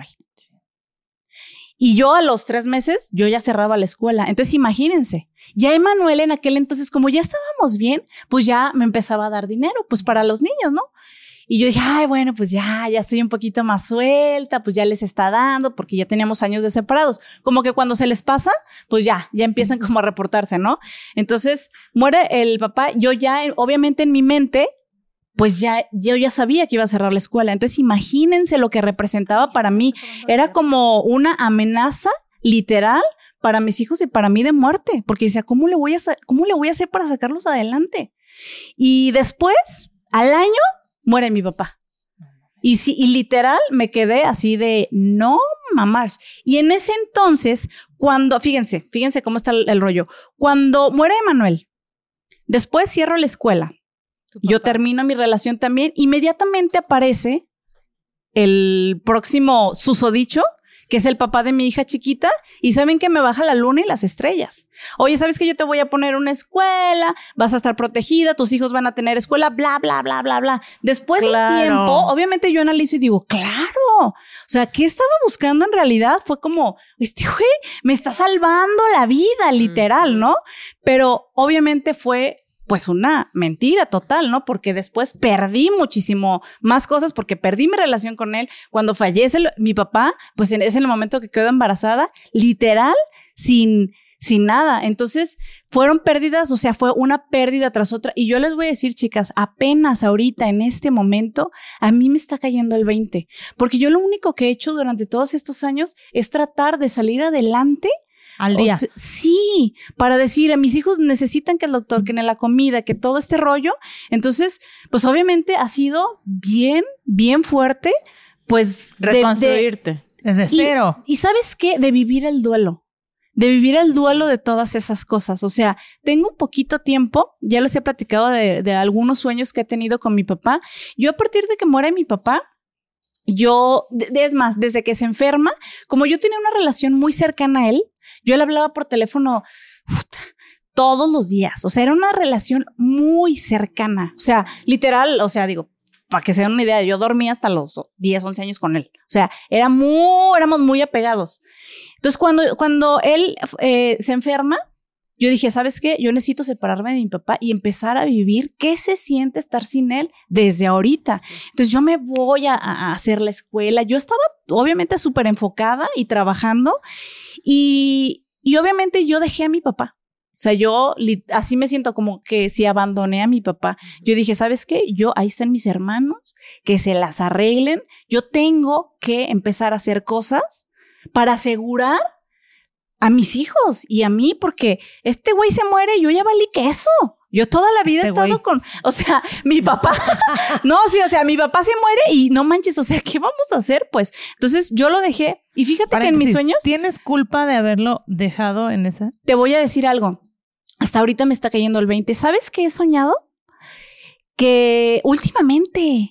A: Y yo a los 3 meses, yo ya cerraba la escuela. Entonces, imagínense, ya Emanuel en aquel entonces, como ya estábamos bien, pues ya me empezaba a dar dinero, pues para los niños, ¿no? Y yo dije, ay, bueno, pues ya estoy un poquito más suelta, pues ya les está dando, porque ya teníamos años de separados. Como que cuando se les pasa, pues ya empiezan como a reportarse, ¿no? Entonces, muere el papá, yo ya, obviamente en mi mente, pues yo ya sabía que iba a cerrar la escuela. Entonces, imagínense lo que representaba para mí. Era como una amenaza literal para mis hijos y para mí de muerte. Porque decía, ¿cómo le voy a hacer para sacarlos adelante? Y después, al año, muere mi papá. Y literal me quedé así de, no mamás. Y en ese entonces, fíjense cómo está el rollo. Cuando muere Emanuel, después cierro la escuela. Yo termino mi relación también. Inmediatamente aparece el próximo susodicho, que es el papá de mi hija chiquita, y saben que me baja la luna y las estrellas. Oye, ¿sabes que yo te voy a poner una escuela? Vas a estar protegida, tus hijos van a tener escuela, bla, bla, bla, bla, bla. Después del tiempo, obviamente yo analizo y digo, claro. O sea, ¿qué estaba buscando en realidad? Fue como, este güey me está salvando la vida, literal, ¿no? Pero obviamente fue pues una mentira total, ¿no? Porque después perdí muchísimo más cosas porque perdí mi relación con él. Cuando fallece mi papá, pues es en el momento que quedo embarazada, literal, sin nada. Entonces fueron pérdidas, o sea, fue una pérdida tras otra. Y yo les voy a decir, chicas, apenas ahorita en este momento, a mí me está cayendo el 20. Porque yo lo único que he hecho durante todos estos años es tratar de salir adelante
E: al día.
A: O sea, sí, para decir a mis hijos necesitan que el doctor, que en la comida, que todo este rollo. Entonces, pues obviamente ha sido bien, bien fuerte, pues
F: reconstruirte
E: desde cero.
A: Y ¿sabes qué? De vivir el duelo de todas esas cosas. O sea, tengo un poquito tiempo, ya les he platicado de algunos sueños que he tenido con mi papá. Yo a partir de que muere mi papá, es más, desde que se enferma, como yo tenía una relación muy cercana a él, yo le hablaba por teléfono todos los días. O sea, era una relación muy cercana. O sea, literal, o sea, digo, para que se den una idea, yo dormía hasta los 10, 11 años con él. O sea, éramos muy apegados. Entonces, cuando él se enferma, yo dije, ¿sabes qué? Yo necesito separarme de mi papá y empezar a vivir qué se siente estar sin él desde ahorita. Entonces, yo me voy a hacer la escuela. Yo estaba obviamente súper enfocada y trabajando y obviamente yo dejé a mi papá. O sea, yo así me siento como que si abandoné a mi papá. Yo dije, ¿sabes qué? Ahí están mis hermanos, que se las arreglen. Yo tengo que empezar a hacer cosas para asegurar a mis hijos y a mí, porque este güey se muere y yo ya valí queso. Yo toda la vida he estado con, o sea, mi papá, no, sí, o sea, mi papá se muere y no manches, o sea, ¿qué vamos a hacer? Pues, entonces yo lo dejé y fíjate que en mis sueños.
E: ¿Tienes culpa de haberlo dejado en esa?
A: Te voy a decir algo, hasta ahorita me está cayendo el 20. ¿Sabes qué he soñado?
D: que últimamente,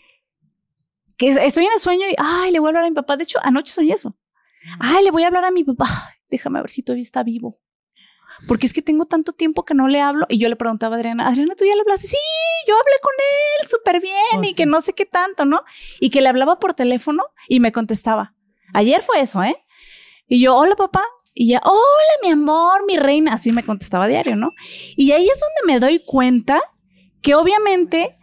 D: que estoy en el sueño y, le voy a hablar a mi papá. De hecho, anoche soñé eso. Le voy a hablar a mi papá. Déjame ver si todavía está vivo. Porque es que tengo tanto tiempo que no le hablo. Y yo le preguntaba a Adriana, ¿tú ya le hablaste? Sí, yo hablé con él súper bien y que no sé qué tanto, ¿no? Y que le hablaba por teléfono y me contestaba. Ayer fue eso, ¿eh? Y yo, hola papá. Y ya, hola mi amor, mi reina. Así me contestaba a diario, ¿no? Y ahí es donde me doy cuenta que obviamente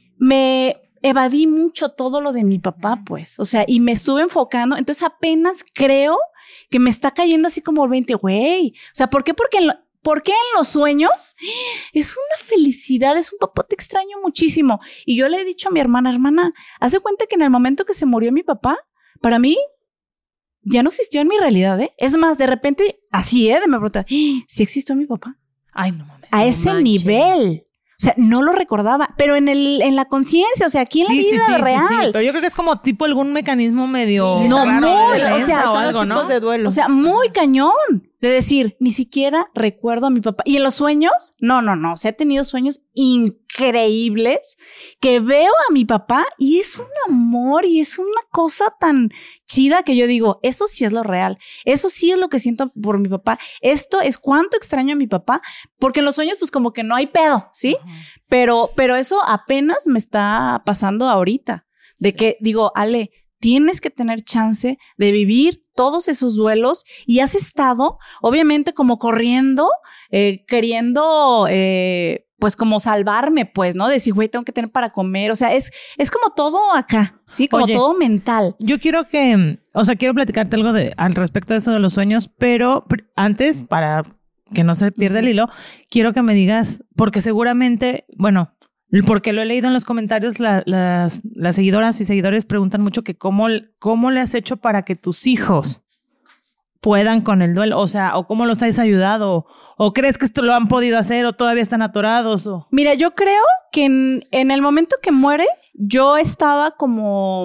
D: me evadí mucho todo lo de mi papá, pues. O sea, y me estuve enfocando. Entonces apenas creo que me está cayendo así como el 20, güey. O sea, ¿por qué? Porque en los sueños es una felicidad, es un papá, te extraño muchísimo. Y yo le he dicho a mi hermana, haz de cuenta que en el momento que se murió mi papá, para mí ya no existió en mi realidad, ¿eh? Es más, de repente, así, me pregunta, ¿sí existió mi papá?
E: Ay, no mames.
D: A ese nivel. O sea, no lo recordaba, pero en la conciencia, o sea, aquí en la vida real.
E: Sí. Pero yo creo que es como tipo algún mecanismo medio...
D: No,
E: raro,
D: muy,
E: de
D: o sea,
E: o
F: son
E: algo,
F: los tipos de duelo.
D: O sea, muy cañón de decir, ni siquiera recuerdo a mi papá. Y en los sueños, no. O sea, he tenido sueños increíbles que veo a mi papá y es un amor y es una cosa tan chida que yo digo, eso sí es lo real. Eso sí es lo que siento por mi papá. Esto es cuánto extraño a mi papá, porque en los sueños pues como que no hay pedo, ¿sí? Pero eso apenas me está pasando ahorita. De que digo, Ale, tienes que tener chance de vivir todos esos duelos y has estado, obviamente, como corriendo, queriendo, pues como salvarme, pues, ¿no? Decir, güey, tengo que tener para comer. O sea, es como todo acá, ¿sí? Como todo mental.
E: Yo quiero quiero platicarte algo al respecto de eso de los sueños, pero antes, para que no se pierda el hilo, quiero que me digas, porque seguramente, bueno, porque lo he leído en los comentarios, las seguidoras y seguidores preguntan mucho que cómo le has hecho para que tus hijos puedan con el duelo, o sea, o cómo los has ayudado, o crees que esto lo han podido hacer, o todavía están atorados, o...
D: Mira, yo creo que en el momento que muere, yo estaba como...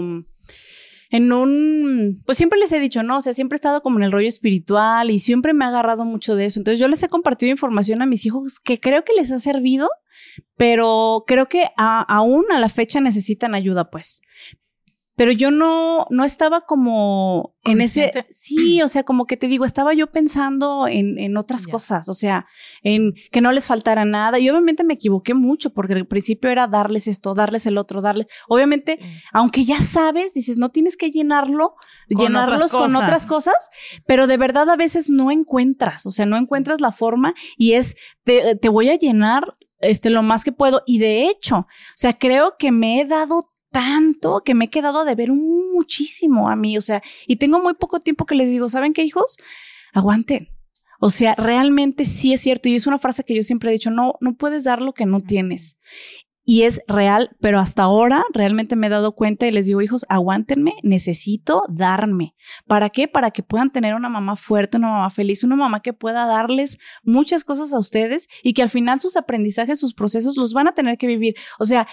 D: pues siempre les he dicho, ¿no? O sea, siempre he estado como en el rollo espiritual y siempre me ha agarrado mucho de eso. Entonces yo les he compartido información a mis hijos que creo que les ha servido, pero creo que aún a la fecha necesitan ayuda, pues. Pero yo no estaba como en ese... Sí, o sea, como que te digo, estaba yo pensando en otras cosas, o sea, en que no les faltara nada. Y obviamente me equivoqué mucho porque al principio era darles esto, darles el otro, darles... Obviamente, aunque ya sabes, dices, no tienes que llenarlos con otras cosas, pero de verdad a veces no encuentras, o sea, no encuentras la forma y te voy a llenar lo más que puedo. Y de hecho, o sea, creo que me he dado tanto que me he quedado a deber muchísimo a mí, o sea, y tengo muy poco tiempo que les digo, ¿saben qué, hijos? Aguanten. O sea, realmente sí es cierto, y es una frase que yo siempre he dicho, no puedes dar lo que no tienes. Y es real, pero hasta ahora realmente me he dado cuenta y les digo, hijos, aguántenme, necesito darme. ¿Para qué? Para que puedan tener una mamá fuerte, una mamá feliz, una mamá que pueda darles muchas cosas a ustedes y que al final sus aprendizajes, sus procesos los van a tener que vivir. O sea,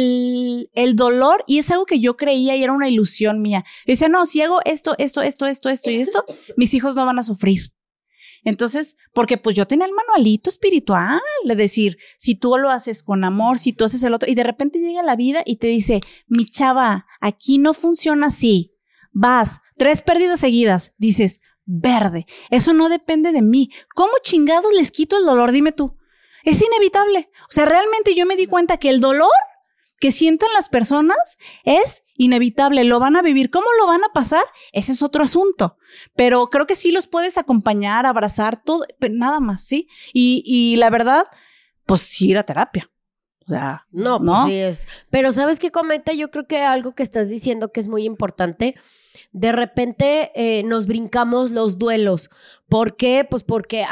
D: el dolor, y es algo que yo creía y era una ilusión mía. Yo decía, no, si hago esto y esto, mis hijos no van a sufrir. Entonces, porque pues yo tenía el manualito espiritual, de decir, si tú lo haces con amor, si tú haces el otro, y de repente llega la vida y te dice, mi chava, aquí no funciona así, vas, 3 pérdidas seguidas, dices, verde, eso no depende de mí, ¿cómo chingados les quito el dolor? Dime tú, es inevitable, o sea, realmente yo me di cuenta que el dolor que sientan las personas es inevitable, lo van a vivir. ¿Cómo lo van a pasar? Ese es otro asunto. Pero creo que sí los puedes acompañar, abrazar, todo, pero nada más, ¿sí? Y la verdad, pues sí ir a terapia. O sea,
B: no, pues sí es. Pero ¿sabes qué comenta? Yo creo que algo que estás diciendo que es muy importante, de repente nos brincamos los duelos. ¿Por qué? Pues porque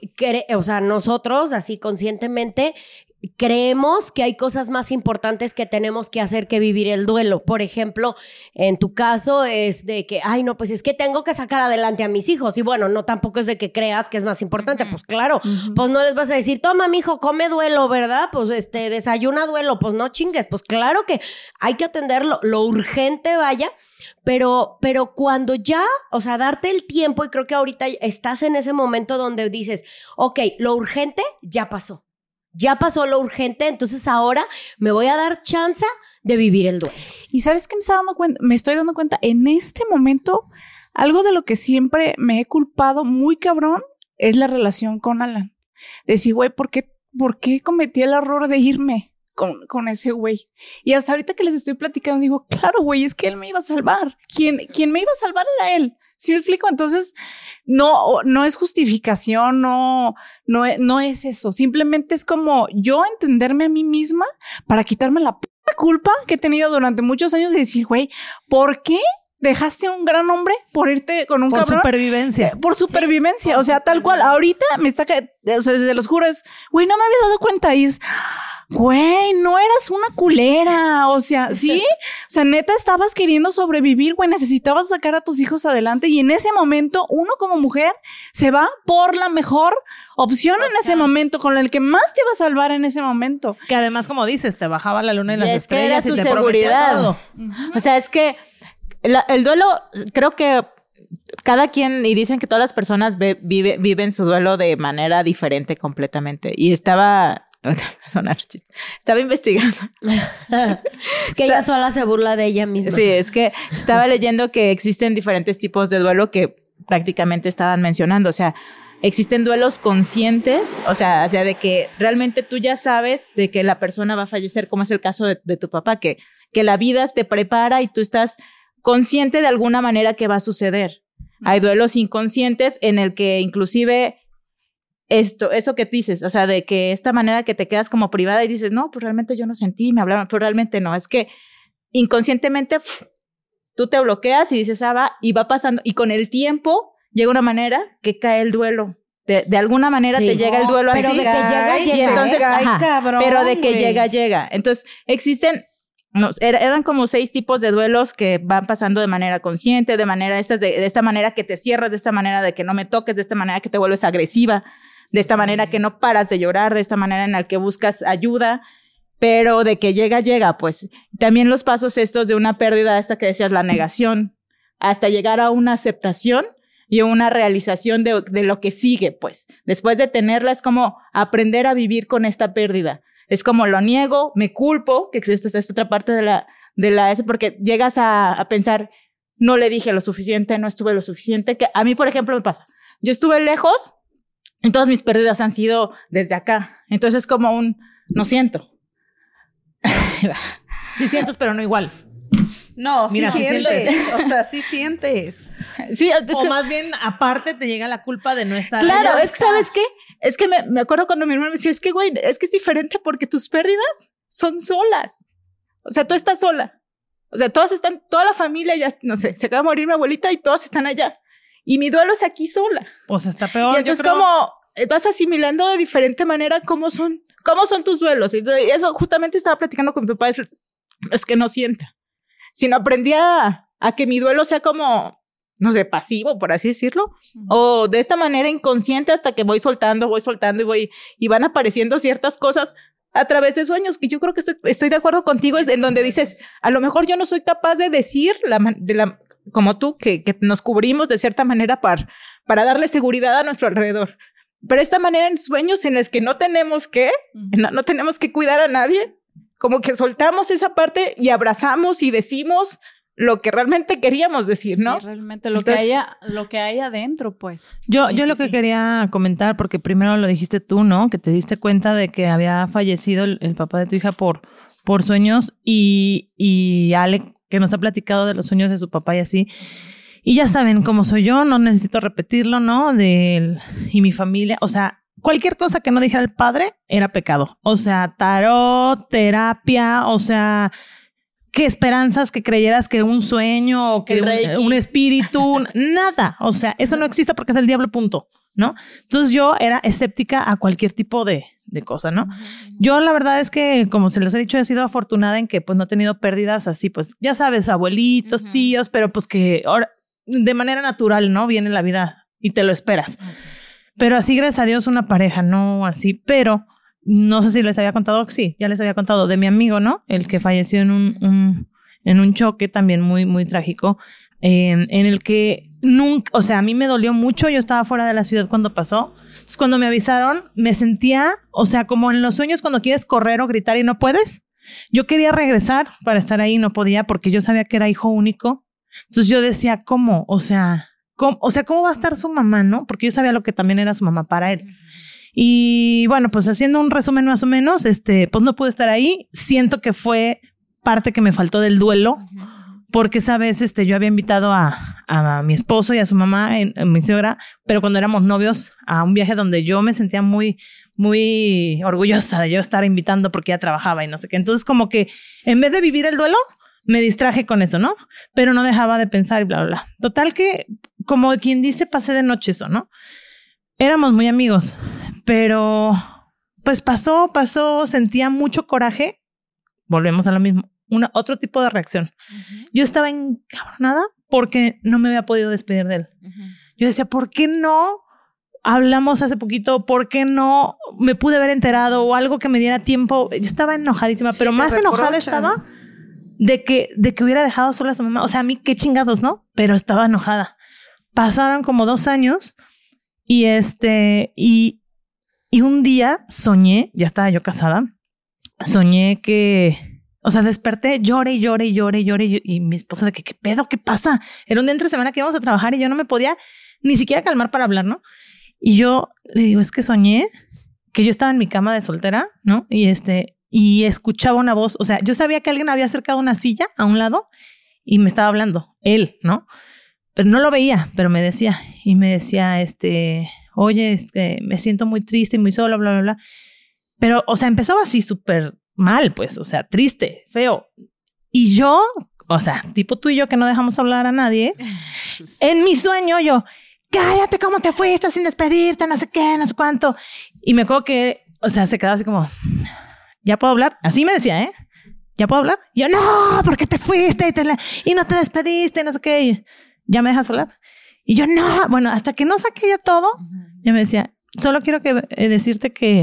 B: nosotros así conscientemente creemos que hay cosas más importantes que tenemos que hacer que vivir el duelo. Por ejemplo, en tu caso es de que, ay, no, pues es que tengo que sacar adelante a mis hijos. Y bueno, no tampoco es de que creas que es más importante. Pues claro, pues no les vas a decir, toma, mijo, come duelo, ¿verdad? Pues desayuna duelo. Pues no chingues. Pues claro que hay que atenderlo, lo urgente, vaya. Pero cuando ya, o sea, darte el tiempo, y creo que ahorita estás en ese momento donde dices, ok, lo urgente ya pasó. Ya pasó lo urgente, entonces ahora me voy a dar chance de vivir el duelo.
D: Y ¿sabes qué me estoy dando cuenta? En este momento, algo de lo que siempre me he culpado muy cabrón es la relación con Alan. Decir, güey, ¿por qué cometí el error de irme con ese güey? Y hasta ahorita que les estoy platicando, digo, claro, güey, es que él me iba a salvar. Quien me iba a salvar era él. ¿Sí me explico? Entonces, no es justificación, no es eso. Simplemente es como yo entenderme a mí misma para quitarme la culpa que he tenido durante muchos años de decir, güey, ¿por qué dejaste a un gran hombre por irte con un cabrón?
E: Por supervivencia.
D: Por supervivencia. O sea, tal cual. Ahorita me está... O sea, desde los juros, güey, no me había dado cuenta. Y es... Güey, no eras una culera, o sea, ¿sí? O sea, neta estabas queriendo sobrevivir, güey, necesitabas sacar a tus hijos adelante y en ese momento uno como mujer se va por la mejor opción en ese momento, con el que más te va a salvar en ese momento.
E: Que además, como dices, te bajaba la luna y las estrellas.
B: Es que era
E: y
B: su
E: te
B: seguridad.
E: todo.
F: O sea, es que el duelo, creo que cada quien, y dicen que todas las personas viven su duelo de manera diferente completamente. Y estaba investigando.
B: Es que ella sola se burla de ella misma.
F: Sí, es que estaba leyendo que existen diferentes tipos de duelo que prácticamente estaban mencionando. O sea, existen duelos conscientes, o sea, de que realmente tú ya sabes de que la persona va a fallecer, como es el caso de tu papá, que la vida te prepara y tú estás consciente de alguna manera que va a suceder. Hay duelos inconscientes en el que inclusive eso que dices, o sea, de que esta manera que te quedas como privada y dices, no, pues realmente yo no sentí, me hablaron, pero realmente no, es que inconscientemente tú te bloqueas y dices, va, y va pasando, y con el tiempo llega una manera que cae el duelo. De alguna manera te llega el duelo
B: pero
F: así.
B: De que llega.
F: Y entonces,
A: cabrón,
F: pero de que
A: güey.
F: llega. Entonces, existen... eran como 6 tipos de duelos que van pasando de manera consciente, de esta manera que te cierras, de esta manera de que no me toques, de esta manera que te vuelves agresiva, de esta manera que no paras de llorar, de esta manera en la que buscas ayuda, pero de que llega, pues. También los pasos estos de una pérdida, esta que decías, la negación, hasta llegar a una aceptación y una realización de lo que sigue, pues. Después de tenerla es como aprender a vivir con esta pérdida. Es como lo niego, me culpo, que esto es otra parte de la porque llegas a pensar, no le dije lo suficiente, no estuve lo suficiente, que a mí, por ejemplo, me pasa. Yo estuve lejos y todas mis pérdidas han sido desde acá. Entonces es como no siento.
E: Sí sientes, pero no igual.
A: No,
E: Mira,
A: sí sientes. O sea, sí sientes.
F: Sí,
E: O más bien, aparte te llega la culpa de no estar
F: claro,
E: allá.
F: es que ¿sabes qué? Es que me acuerdo cuando mi hermano me decía, es que güey, es que es diferente porque tus pérdidas son solas. O sea, tú estás sola. O sea, toda la familia ya, no sé, se acaba de morir mi abuelita y todos están allá. Y mi duelo es aquí sola.
E: Pues está peor.
F: Y entonces como vas asimilando de diferente manera cómo son tus duelos. Y eso justamente estaba platicando con mi papá, es que no sienta. Sino aprendí a que mi duelo sea como, no sé, pasivo, por así decirlo, o de esta manera inconsciente hasta que voy soltando y van apareciendo ciertas cosas a través de sueños, que yo creo que estoy de acuerdo contigo, es en donde dices, a lo mejor yo no soy capaz de decir como tú, que nos cubrimos de cierta manera para darle seguridad a nuestro alrededor. Pero esta manera en sueños en las que no tenemos que cuidar a nadie, como que soltamos esa parte y abrazamos y decimos lo que realmente queríamos decir, ¿no?
A: Sí, realmente
F: Entonces,
A: lo que hay adentro, pues.
E: Yo lo que quería comentar, porque primero lo dijiste tú, ¿no? Que te diste cuenta de que había fallecido el papá de tu hija por sueños y Ale, que nos ha platicado de los sueños de su papá y así. Y ya saben cómo soy yo, no necesito repetirlo, ¿no? Y mi familia, o sea, cualquier cosa que no dijera el padre era pecado. O sea, tarot, terapia, o sea, qué esperanzas que creyeras que un sueño o que un espíritu, nada. O sea, eso no existe porque es el diablo, punto, ¿no? Entonces yo era escéptica a cualquier tipo de cosa, ¿no? Yo la verdad es que, como se les he dicho, he sido afortunada en que pues no he tenido pérdidas así, pues ya sabes, abuelitos, tíos, pero pues que ahora de manera natural, ¿no? Viene la vida y te lo esperas. Pero así, gracias a Dios, una pareja, no así, pero no sé si les había contado, sí, ya les había contado de mi amigo, ¿no? El que falleció en un choque también muy, muy trágico, en el que nunca, o sea, a mí me dolió mucho. Yo estaba fuera de la ciudad cuando pasó. Entonces, cuando me avisaron, me sentía, o sea, como en los sueños cuando quieres correr o gritar y no puedes. Yo quería regresar para estar ahí, no podía porque yo sabía que era hijo único. Entonces yo decía, ¿cómo? O sea, ¿cómo va a estar su mamá, no? Porque yo sabía lo que también era su mamá para él. Y bueno, pues haciendo un resumen más o menos, pues no pude estar ahí. Siento que fue parte que me faltó del duelo. Porque esa vez yo había invitado a mi esposo y a su mamá, mi suegra, pero cuando éramos novios, a un viaje donde yo me sentía muy, muy orgullosa de yo estar invitando porque ella trabajaba y no sé qué. Entonces como que en vez de vivir el duelo, me distraje con eso, ¿no? Pero no dejaba de pensar y bla, bla, bla. Total que, como quien dice, pasé de noche eso, ¿no? Éramos muy amigos, pero pues pasó, sentía mucho coraje. Volvemos a lo mismo. Otro tipo de reacción. Yo estaba encabronada porque no me había podido despedir de él. Yo decía, ¿por qué no hablamos hace poquito? ¿Por qué no me pude haber enterado o algo que me diera tiempo? Yo estaba enojadísima, pero más enojada estaba de que hubiera dejado sola a su mamá. O sea, a mí qué chingados, ¿no? Pero estaba enojada. Pasaron como 2 años y un día soñé, ya estaba yo casada, soñé que... O sea, desperté, lloré y mi esposa de que, ¿qué pedo? ¿Qué pasa? Era un día entre semana que íbamos a trabajar y yo no me podía ni siquiera calmar para hablar, ¿no? Y yo le digo, es que soñé que yo estaba en mi cama de soltera, ¿no? Y escuchaba una voz, o sea, yo sabía que alguien había acercado una silla a un lado y me estaba hablando, él, ¿no? Pero no lo veía, pero me decía, oye, me siento muy triste y muy sola, bla, bla, bla. Pero, o sea, empezaba así súper mal, pues, o sea, triste, feo. Y yo, o sea, tipo tú y yo que no dejamos hablar a nadie, en mi sueño yo, cállate, ¿cómo te fuiste sin despedirte? No sé qué, no sé cuánto. Y me acuerdo que, o sea, se quedaba así como, ¿ya puedo hablar? Así me decía, ¿ya puedo hablar? Y yo, no, porque te fuiste y no te despediste, no sé qué. Y, ¿ya me dejas hablar? Y yo, no, bueno, hasta que no saqué ya todo, ya me decía, solo quiero decirte que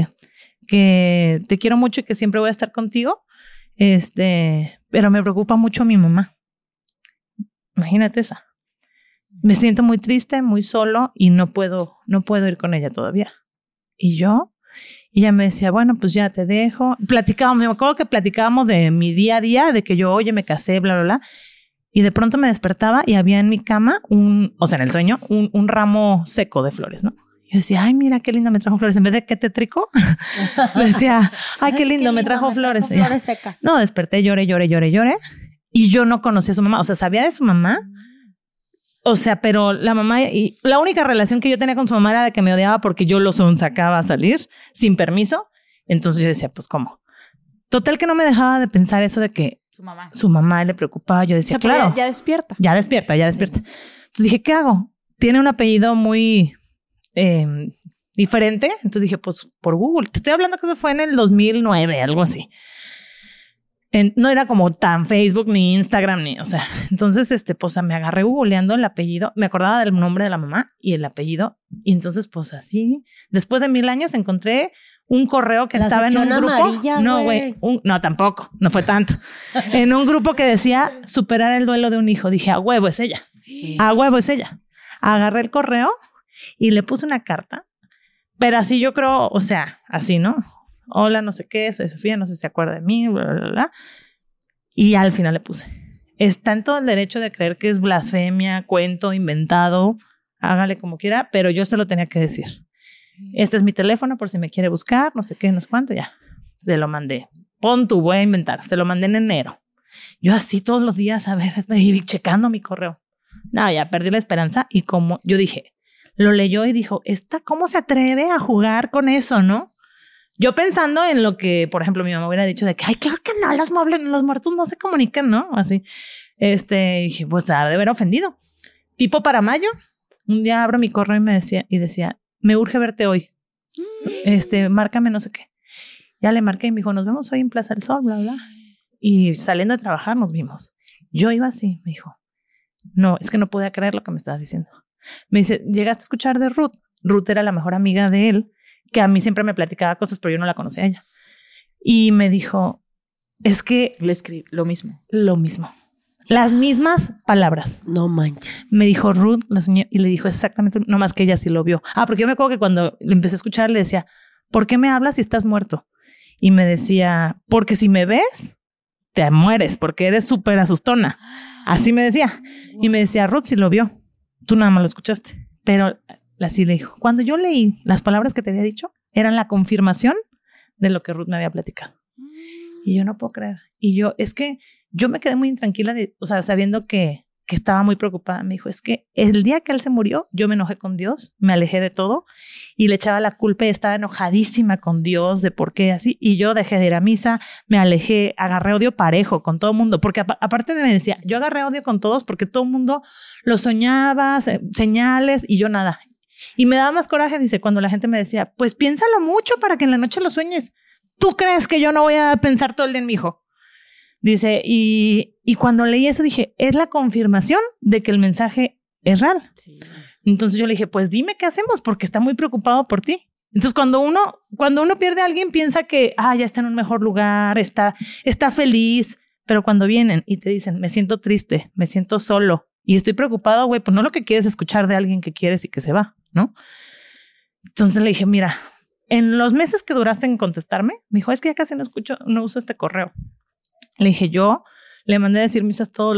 E: te quiero mucho y que siempre voy a estar contigo, pero me preocupa mucho mi mamá. Imagínate esa. Me siento muy triste, muy solo y no puedo ir con ella todavía. Y ella me decía, bueno, pues ya te dejo. Me acuerdo que platicábamos de mi día a día, de que yo, oye, me casé, bla, bla, bla. Y de pronto me despertaba y había en mi cama o sea, en el sueño, un ramo seco de flores, ¿no? Yo decía, ay, mira qué lindo me trajo flores. En vez de ¿qué te trico? Me decía, ay, qué lindo me trajo flores.
B: Flores secas.
E: No, desperté, lloré. Y yo no conocía a su mamá. O sea, sabía de su mamá. O sea, pero la mamá y la única relación que yo tenía con su mamá era de que me odiaba porque yo lo sacaba a salir sin permiso. Entonces yo decía, pues, ¿cómo? Total que no me dejaba de pensar eso de que su mamá le preocupaba. Yo decía, claro.
D: Ya despierta.
E: Ya despierta. Entonces dije, ¿qué hago? Tiene un apellido muy... diferente. Entonces dije, pues por Google. Te estoy hablando que eso fue en el 2009, algo así. No era como tan Facebook ni Instagram o sea, entonces pues me agarré googleando el apellido, me acordaba del nombre de la mamá y el apellido y entonces pues así, después de 1000 años encontré un correo que estaba en un grupo. Amarilla, no, güey, no, tampoco, no fue tanto. En un grupo que decía superar el duelo de un hijo. Dije, a huevo es ella. Sí. A huevo es ella. Agarré el correo y le puse una carta, pero así yo creo, o sea, así, ¿no? Hola, no sé qué, soy Sofía, no sé si se acuerda de mí, bla, bla, bla. Y al final le puse, está en todo el derecho de creer que es blasfemia, cuento, inventado, hágale como quiera, pero yo se lo tenía que decir. Sí. Este es mi teléfono por si me quiere buscar, no sé qué, no sé cuánto, ya. Se lo mandé. Pon tú, voy a inventar. Se lo mandé en enero. Yo así todos los días, a ver, checando mi correo. No, ya perdí la esperanza y como yo dije, lo leyó y dijo, ¿cómo se atreve a jugar con eso, no? Yo pensando en lo que, por ejemplo, mi mamá hubiera dicho de que, ay, claro que no, los muertos no se comunican, ¿no? Así. Dije, pues ha de haber ofendido. Tipo para mayo, un día abro mi correo y decía, me urge verte hoy. Márcame no sé qué. Ya le marqué y me dijo, nos vemos hoy en Plaza del Sol, bla, bla. Y saliendo de trabajar nos vimos. Yo iba así, me dijo, no, es que no podía creer lo que me estabas diciendo. Me dice, ¿llegaste a escuchar de Ruth? Ruth era la mejor amiga de él, que a mí siempre me platicaba cosas, pero yo no la conocía a ella. Y me dijo, es que...
F: Le escribí lo mismo.
E: Las mismas palabras.
B: No manches.
E: Me dijo Ruth, la soñé, y le dijo exactamente, no más que ella sí lo vio. Porque yo me acuerdo que cuando le empecé a escuchar le decía, ¿por qué me hablas si estás muerto? Y me decía, porque si me ves, te mueres, porque eres súper asustona. Así me decía. Y me decía, Ruth sí lo vio. Tú nada más lo escuchaste. Pero así le dijo, cuando yo leí las palabras que te había dicho, eran la confirmación de lo que Ruth me había platicado. Y yo no puedo creer. Y es que yo me quedé muy intranquila, sabiendo que estaba muy preocupada. Me dijo, es que el día que él se murió, yo me enojé con Dios, me alejé de todo y le echaba la culpa y estaba enojadísima con Dios de por qué así. Y yo dejé de ir a misa, me alejé, agarré odio parejo con todo el mundo. Porque aparte me decía, yo agarré odio con todos porque todo el mundo lo soñaba, señales y yo nada. Y me daba más coraje, dice, cuando la gente me decía, pues piénsalo mucho para que en la noche lo sueñes. ¿Tú crees que yo no voy a pensar todo el día en mi hijo? Dice, y cuando leí eso dije, es la confirmación de que el mensaje es real. Sí. Entonces yo le dije, pues dime qué hacemos porque está muy preocupado por ti. Entonces cuando uno pierde a alguien piensa que ya está en un mejor lugar, está feliz, pero cuando vienen y te dicen, me siento triste, me siento solo y estoy preocupado, güey, pues no lo que quieres es escuchar de alguien que quieres y que se va, ¿no? Entonces le dije, mira, en los meses que duraste en contestarme, me dijo, es que ya casi no uso este correo. Le dije, yo le mandé a decir misas todos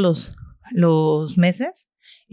E: los meses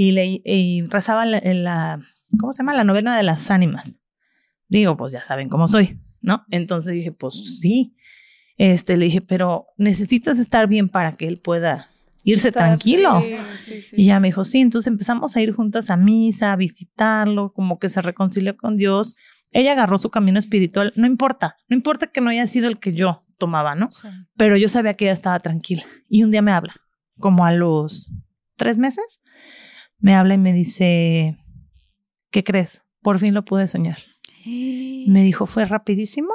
E: y rezaba ¿cómo se llama? La novena de las ánimas. Digo, pues ya saben cómo soy, ¿no? Entonces dije, pues sí. Le dije, pero necesitas estar bien para que él pueda irse tranquilo. Sí. Y ya me dijo, sí. Entonces empezamos a ir juntas a misa, a visitarlo, como que se reconcilió con Dios. Ella agarró su camino espiritual. No importa que no haya sido el que yo tomaba, ¿no? Sí. Pero yo sabía que ella estaba tranquila. Y un día me habla, como a los 3 meses, me habla y me dice, ¿qué crees? Por fin lo pude soñar. Me dijo, fue rapidísimo,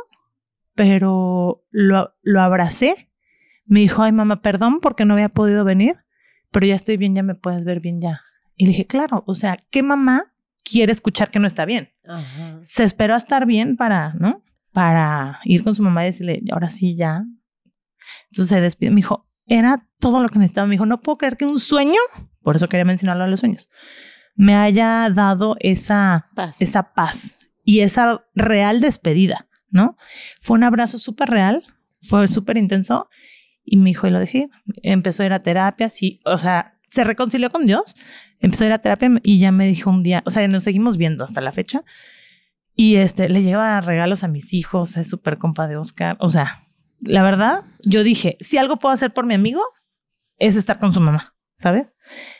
E: pero lo abracé. Me dijo, ay mamá, perdón porque no había podido venir, pero ya estoy bien, ya me puedes ver bien ya. Y le dije, claro, o sea, ¿qué mamá quiere escuchar que no está bien? Ajá. Se esperó a estar bien para ir con su mamá y decirle, ahora sí, ya. Entonces se despidió. Me dijo, era todo lo que necesitaba. Me dijo, no puedo creer que un sueño, por eso quería mencionarlo a los sueños, me haya dado esa paz y esa real despedida, ¿no? Fue un abrazo súper real, fue súper intenso y me dijo, y lo dejé. Empezó a ir a terapia, sí, o sea, se reconcilió con Dios, empezó a ir a terapia y ya me dijo un día, o sea, nos seguimos viendo hasta la fecha. Y le lleva regalos a mis hijos, es súper compa de Oscar. O sea, la verdad, yo dije, si algo puedo hacer por mi amigo, es estar con su mamá, ¿sabes?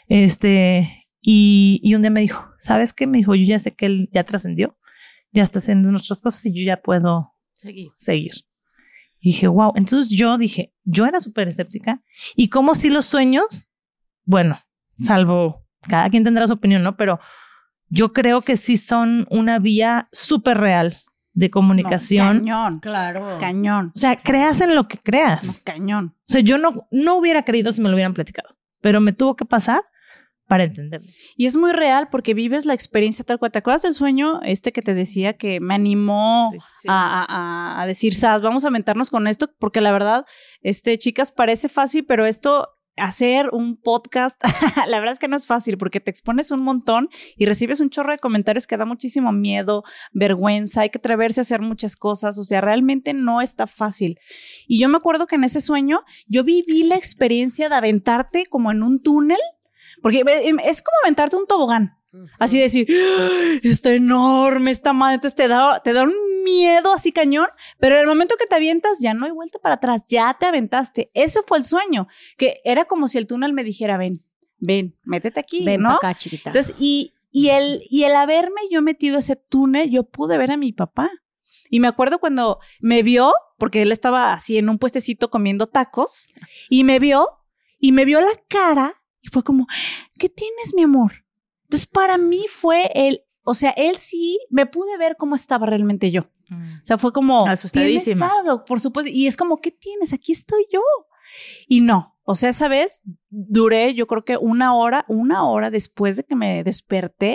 E: Y un día me dijo, ¿sabes qué? Me dijo, yo ya sé que él ya trascendió, ya está haciendo nuestras cosas y yo ya puedo seguir. Y dije, wow. Entonces yo dije, yo era súper escéptica. Y como si los sueños, bueno, salvo, cada quien tendrá su opinión, ¿no? Pero yo creo que sí son una vía súper real de comunicación.
D: No, cañón.
B: Claro.
D: Cañón.
E: O sea, creas en lo que creas.
D: No, cañón.
E: O sea, yo no hubiera creído si me lo hubieran platicado, pero me tuvo que pasar para entenderlo.
D: Y es muy real porque vives la experiencia tal cual. ¿Te acuerdas del sueño que te decía que me animó a decir, vamos a aventarnos con esto? Porque la verdad, chicas, parece fácil, pero esto... hacer un podcast, la verdad es que no es fácil porque te expones un montón y recibes un chorro de comentarios que da muchísimo miedo, vergüenza, hay que atreverse a hacer muchas cosas, o sea, realmente no está fácil. Y yo me acuerdo que en ese sueño yo viví la experiencia de aventarte como en un túnel, porque es como aventarte un tobogán. Así decir, está enorme esta madre, entonces te da un miedo así cañón, pero en el momento que te avientas ya no hay vuelta para atrás, ya te aventaste. Ese fue el sueño, que era como si el túnel me dijera, ven, métete aquí,
B: ven,
D: ¿no?
B: Para acá, chiquita.
D: Entonces, y el haberme yo metido ese túnel, yo pude ver a mi papá. Y me acuerdo cuando me vio, porque él estaba así en un puestecito comiendo tacos, y me vio la cara, y fue como, ¿qué tienes, mi amor? Entonces, para mí fue él sí, me pude ver cómo estaba realmente yo. O sea, fue como,
F: asustadísima.
D: ¿Tienes algo? Por supuesto. Y es como, ¿qué tienes? Aquí estoy yo. Y no, o sea, esa vez duré, yo creo que una hora después de que me desperté,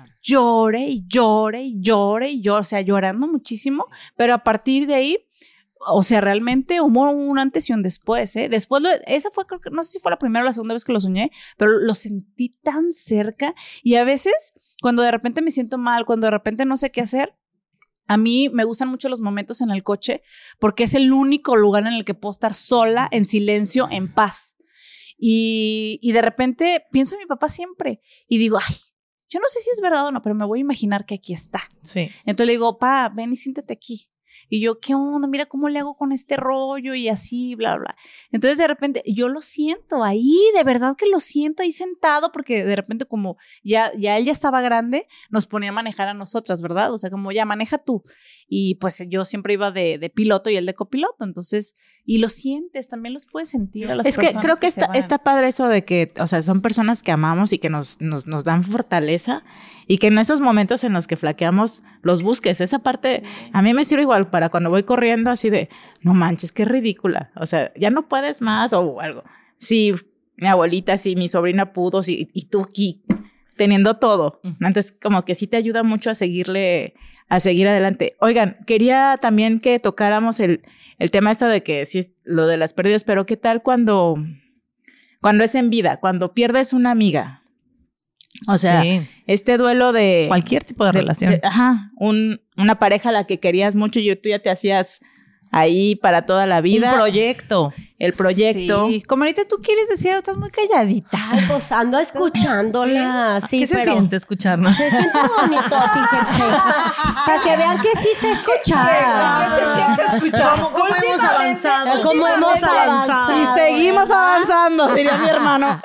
D: lloré, o sea, llorando muchísimo. Pero a partir de ahí, o sea, realmente hubo un antes y un después, ¿eh? Después, esa fue, creo que, no sé si fue la primera o la segunda vez que lo soñé, pero lo sentí tan cerca. Y a veces, cuando de repente me siento mal, cuando de repente no sé qué hacer, a mí me gustan mucho los momentos en el coche porque es el único lugar en el que puedo estar sola, en silencio, en paz. Y de repente pienso en mi papá siempre y digo, ay, yo no sé si es verdad o no, pero me voy a imaginar que aquí está.
E: Sí.
D: Entonces le digo, pa, ven y siéntate aquí. Y yo, ¿qué onda? Mira cómo le hago con este rollo y así, bla, bla. Entonces, de repente, yo lo siento ahí, de verdad que lo siento ahí sentado, porque de repente como ya él ya estaba grande, nos ponía a manejar a nosotras, ¿verdad? O sea, como ya, maneja tú. Y pues yo siempre iba de piloto y él de copiloto, entonces, y lo sientes, también los puedes sentir a las personas.
F: Es que creo que
D: se van.
F: está padre eso de que, o sea, son personas que amamos y que nos dan fortaleza y que en esos momentos en los que flaqueamos los busques. Esa parte a mí me sirve igual para cuando voy corriendo así de, no manches, qué ridícula. O sea, ya no puedes más o algo. Sí, mi abuelita, sí, mi sobrina pudo, sí, y tú aquí teniendo todo. Entonces, como que sí te ayuda mucho a seguir adelante. Oigan, quería también que tocáramos el tema esto de que sí es lo de las pérdidas, pero ¿qué tal cuando es en vida, cuando pierdes una amiga? O sea,
E: Sí.
F: este duelo de...
E: Cualquier tipo de relación.
F: Una pareja a la que querías mucho y tú ya te hacías ahí para toda la vida.
E: Un proyecto.
F: El proyecto.
D: Sí. Como ahorita tú quieres decir, estás muy calladita.
B: Ay, pues ando escuchándola. Sí,
E: ¿Qué se
B: pero
E: siente escucharnos?
B: se siente bonito, fíjense. Para que vean que sí se escucha.
D: se siente escuchar?
E: ¿Cómo hemos avanzado?
B: Cómo hemos avanzado.
G: Y seguimos avanzando, diría mi hermano.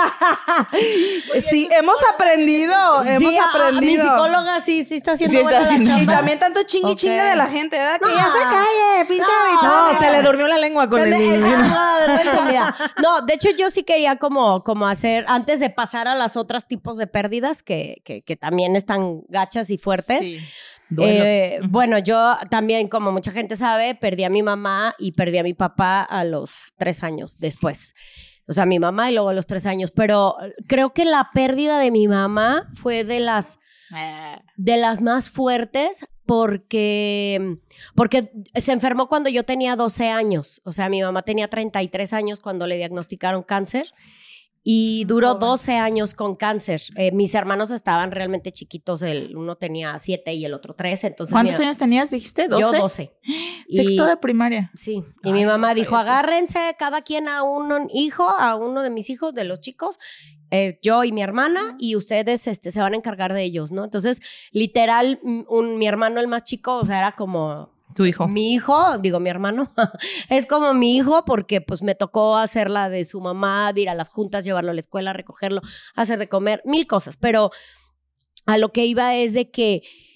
G: Sí, hemos aprendido,
B: Sí,
G: hemos aprendido.
B: mi psicóloga sí está haciendo
G: Sí,
B: buena
G: está
B: la
G: haciendo-
B: chamba.
G: y también tanto chingui
B: Ok.
G: chingue de la gente, ¿verdad? Que
B: No.
G: ya se calle, pinche
B: No,
G: gritona.
E: No, se le durmió la lengua con el
B: No, de hecho yo sí quería como hacer, antes de pasar a las otras tipos de pérdidas que también están gachas y fuertes.
E: Duelos.
B: Bueno, yo también, como mucha gente sabe, perdí a mi mamá y perdí a mi papá a los 3 años después. O sea, mi mamá y luego a los 3 años. Pero creo que la pérdida de mi mamá fue de las más fuertes porque se enfermó cuando yo tenía 12 años. O sea, mi mamá tenía 33 años cuando le diagnosticaron cáncer y duró 12 años con cáncer. Mis hermanos estaban realmente chiquitos. Uno tenía 7 y el otro 3. Entonces,
F: ¿Cuántos años tenías, dijiste? ¿12?
B: Yo 12.
F: Sexto de primaria.
B: Sí, y mi mamá dijo, agárrense cada quien a un hijo, a uno de mis hijos, de los chicos, yo y mi hermana, y ustedes se van a encargar de ellos, ¿no? Entonces, literal, mi hermano, el más chico, o sea, era como
E: Tu hijo.
B: mi hijo, digo mi hermano, es como mi hijo porque pues me tocó hacer la de su mamá, de ir a las juntas, llevarlo a la escuela, recogerlo, hacer de comer, 1000 cosas, pero a lo que iba es de que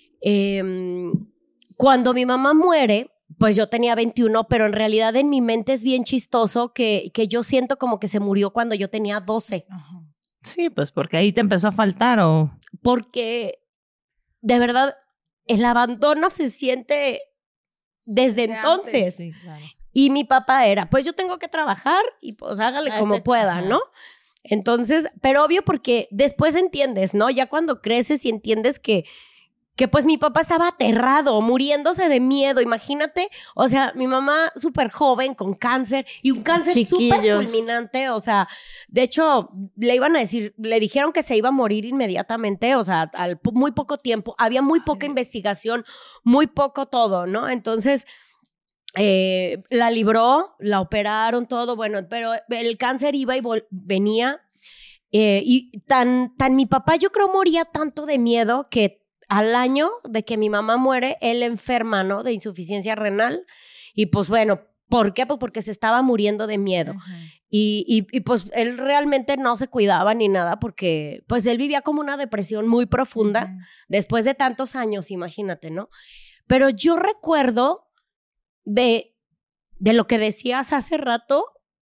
B: cuando mi mamá muere, pues yo tenía 21, pero en realidad en mi mente es bien chistoso que yo siento como que se murió cuando yo tenía 12.
E: Sí, pues porque ahí te empezó a faltar o...
B: Porque de verdad el abandono se siente desde entonces.
E: Sí, claro.
B: Y mi papá era, pues yo tengo que trabajar y pues hágale como pueda, ¿no? Entonces, pero obvio porque después entiendes, ¿no? Ya cuando creces y entiendes que pues mi papá estaba aterrado, muriéndose de miedo, imagínate, o sea, mi mamá súper joven con cáncer y un cáncer súper fulminante, o sea, de hecho, le dijeron que se iba a morir inmediatamente, o sea, al muy poco tiempo, había muy poca investigación, muy poco todo, ¿no? Entonces, la libró, la operaron, todo, bueno, pero el cáncer iba y venía, y tan mi papá yo creo moría tanto de miedo que al año de que mi mamá muere, él enferma, ¿no? De insuficiencia renal. Y pues bueno, ¿por qué? Pues porque se estaba muriendo de miedo. Y pues él realmente no se cuidaba ni nada porque pues él vivía como una depresión muy profunda después de tantos años, imagínate, ¿no? Pero yo recuerdo de lo que decías hace rato,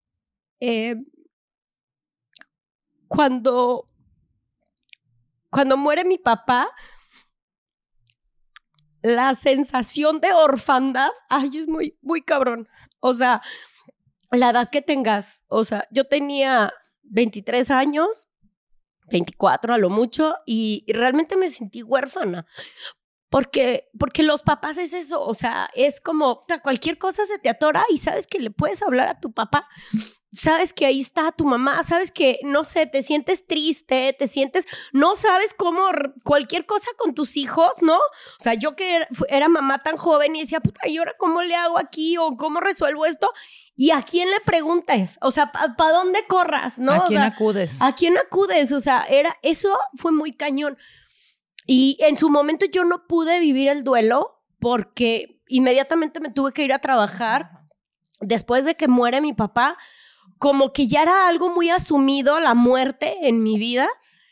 B: cuando muere mi papá, la sensación de orfandad, ay, es muy, muy cabrón. O sea, la edad que tengas, o sea, yo tenía 23 años, 24 a lo mucho, y realmente me sentí huérfana, Porque los papás es eso, o sea, es como cualquier cosa se te atora y sabes que le puedes hablar a tu papá, sabes que ahí está tu mamá, sabes que, no sé, te sientes triste, no sabes cómo, cualquier cosa con tus hijos, ¿no? O sea, yo que era mamá tan joven y decía, puta, ¿y ahora cómo le hago aquí o cómo resuelvo esto? ¿Y a quién le preguntas? O sea, ¿para dónde corras, no?
E: ¿A quién
B: o sea,
E: acudes?
B: ¿A quién acudes? O sea, eso fue muy cañón. Y en su momento yo no pude vivir el duelo porque inmediatamente me tuve que ir a trabajar. Después de que muere mi papá, como que ya era algo muy asumido la muerte en mi vida.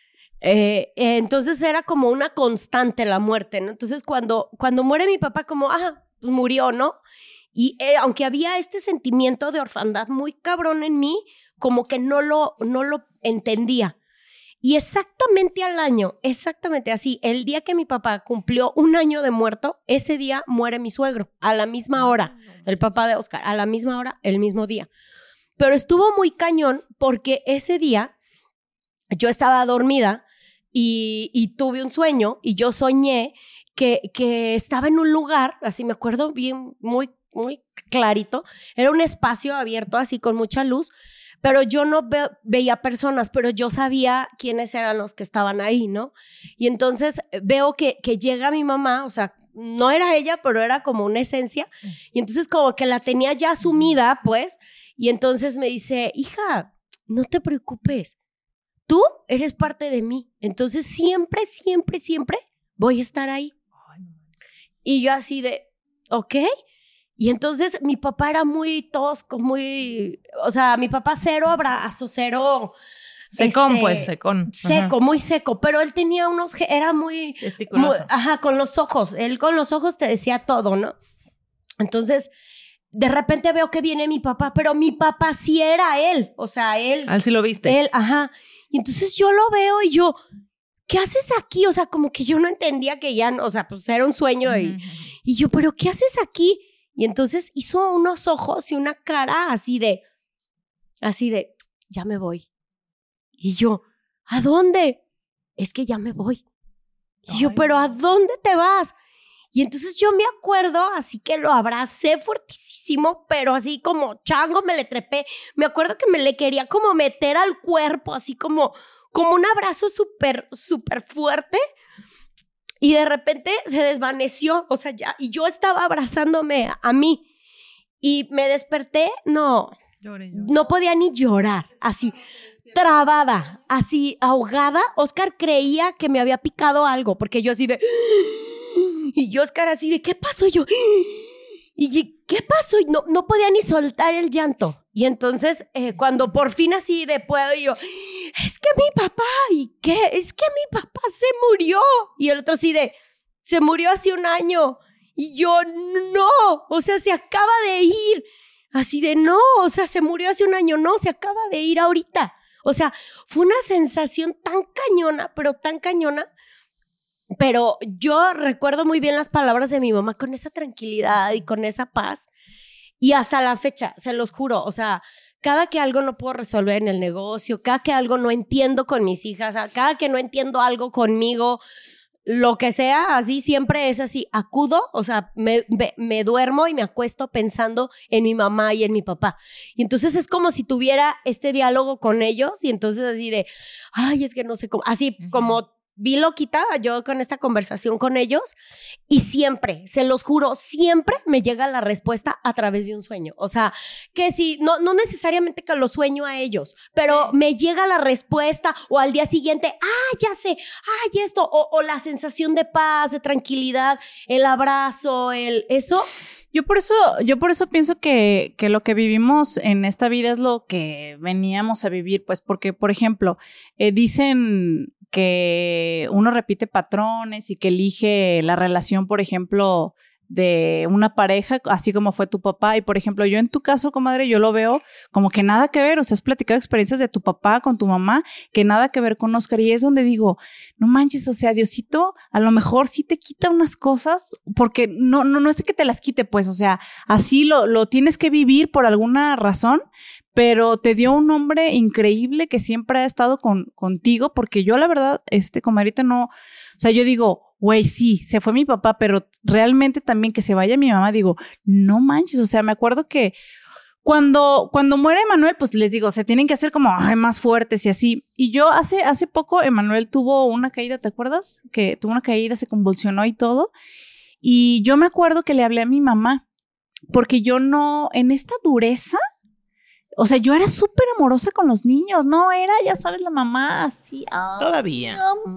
B: Entonces era como una constante la muerte, ¿no? Entonces cuando muere mi papá, como, pues murió, ¿no? Y aunque había este sentimiento de orfandad muy cabrón en mí, como que no lo entendía. Y exactamente al año, exactamente así, el día que mi papá cumplió 1 año de muerto, ese día muere mi suegro, a la misma hora, el papá de Oscar, a la misma hora, el mismo día. Pero estuvo muy cañón porque ese día yo estaba dormida y tuve un sueño y yo soñé que estaba en un lugar, así me acuerdo bien, muy, muy clarito, era un espacio abierto así con mucha luz, pero yo no veía personas, pero yo sabía quiénes eran los que estaban ahí, ¿no? Y entonces veo que llega mi mamá, o sea, no era ella, pero era como una esencia, y entonces como que la tenía ya asumida, pues, y entonces me dice, hija, no te preocupes, tú eres parte de mí, entonces siempre, siempre, siempre voy a estar ahí. Y yo así de, ¿ok? Y entonces mi papá era muy tosco, o sea, mi papá cero abrazo, cero...
E: Secón, pues, secón.
B: Seco, muy seco, pero él tenía era muy...
E: Gesticuloso.
B: Con los ojos, él con los ojos te decía todo, ¿no? Entonces, de repente veo que viene mi papá, pero mi papá sí era él, o sea, él...
E: Él sí lo viste.
B: Él, y entonces yo lo veo y yo... ¿Qué haces aquí? O sea, como que yo no entendía que ya, o sea, pues era un sueño y yo, ¿pero qué haces aquí? Y entonces hizo unos ojos y una cara así de, ya me voy. Y yo, ¿a dónde? Es que ya me voy. Y yo, ¿pero a dónde te vas? Y entonces yo me acuerdo, así que lo abracé fuertísimo, pero así como chango me le trepé. Me acuerdo que me le quería como meter al cuerpo, así como un abrazo súper, súper fuerte. Y de repente se desvaneció, o sea, ya. Y yo estaba abrazándome a mí. Y me desperté, no podía ni llorar, así, trabada, así, ahogada. Oscar creía que me había picado algo, porque yo así de... Y Oscar así de, ¿qué pasó? Y yo... ¿Y qué pasó? Y no podía ni soltar el llanto. Y entonces, cuando por fin así de puedo, yo, es que mi papá, ¿y qué? Es que mi papá se murió. Y el otro así de, se murió hace 1 año. Y yo, no, o sea, se acaba de ir. Así de, no, o sea, se murió hace 1 año. No, se acaba de ir ahorita. O sea, fue una sensación tan cañona, pero tan cañona. Pero yo recuerdo muy bien las palabras de mi mamá con esa tranquilidad y con esa paz. Y hasta la fecha, se los juro, o sea, cada que algo no puedo resolver en el negocio, cada que algo no entiendo con mis hijas, cada que no entiendo algo conmigo, lo que sea, así siempre es así, acudo, o sea, me duermo y me acuesto pensando en mi mamá y en mi papá. Y entonces es como si tuviera este diálogo con ellos y entonces así de, ay, es que no sé cómo, así como... Vi loquita yo con esta conversación con ellos y siempre, se los juro, siempre me llega la respuesta a través de un sueño. O sea, que si, no necesariamente que lo sueño a ellos, pero me llega la respuesta o al día siguiente, ya sé, esto, o la sensación de paz, de tranquilidad, el abrazo, eso.
D: Yo por eso pienso que lo que vivimos en esta vida es lo que veníamos a vivir, pues porque, por ejemplo, dicen que uno repite patrones y que elige la relación, por ejemplo, de una pareja, así como fue tu papá. Y, por ejemplo, yo en tu caso, comadre, yo lo veo como que nada que ver. O sea, has platicado experiencias de tu papá con tu mamá que nada que ver con Oscar. Y es donde digo, no manches, o sea, Diosito a lo mejor sí te quita unas cosas porque no es que te las quite, pues, o sea, así lo tienes que vivir por alguna razón, pero te dio un hombre increíble que siempre ha estado contigo, porque yo la verdad, comadrita, no, o sea, yo digo,
F: güey, sí, se fue mi papá, pero realmente también que se vaya mi mamá, digo, no manches, o sea, me acuerdo que cuando muere Emanuel, pues les digo, se tienen que hacer como más fuertes y así. Y yo hace poco, Emanuel tuvo una caída, ¿te acuerdas? Que tuvo una caída, se convulsionó y todo. Y yo me acuerdo que le hablé a mi mamá, porque yo no, en esta dureza, o sea, yo era súper amorosa con los niños, no era, ya sabes, la mamá así.
E: Todavía.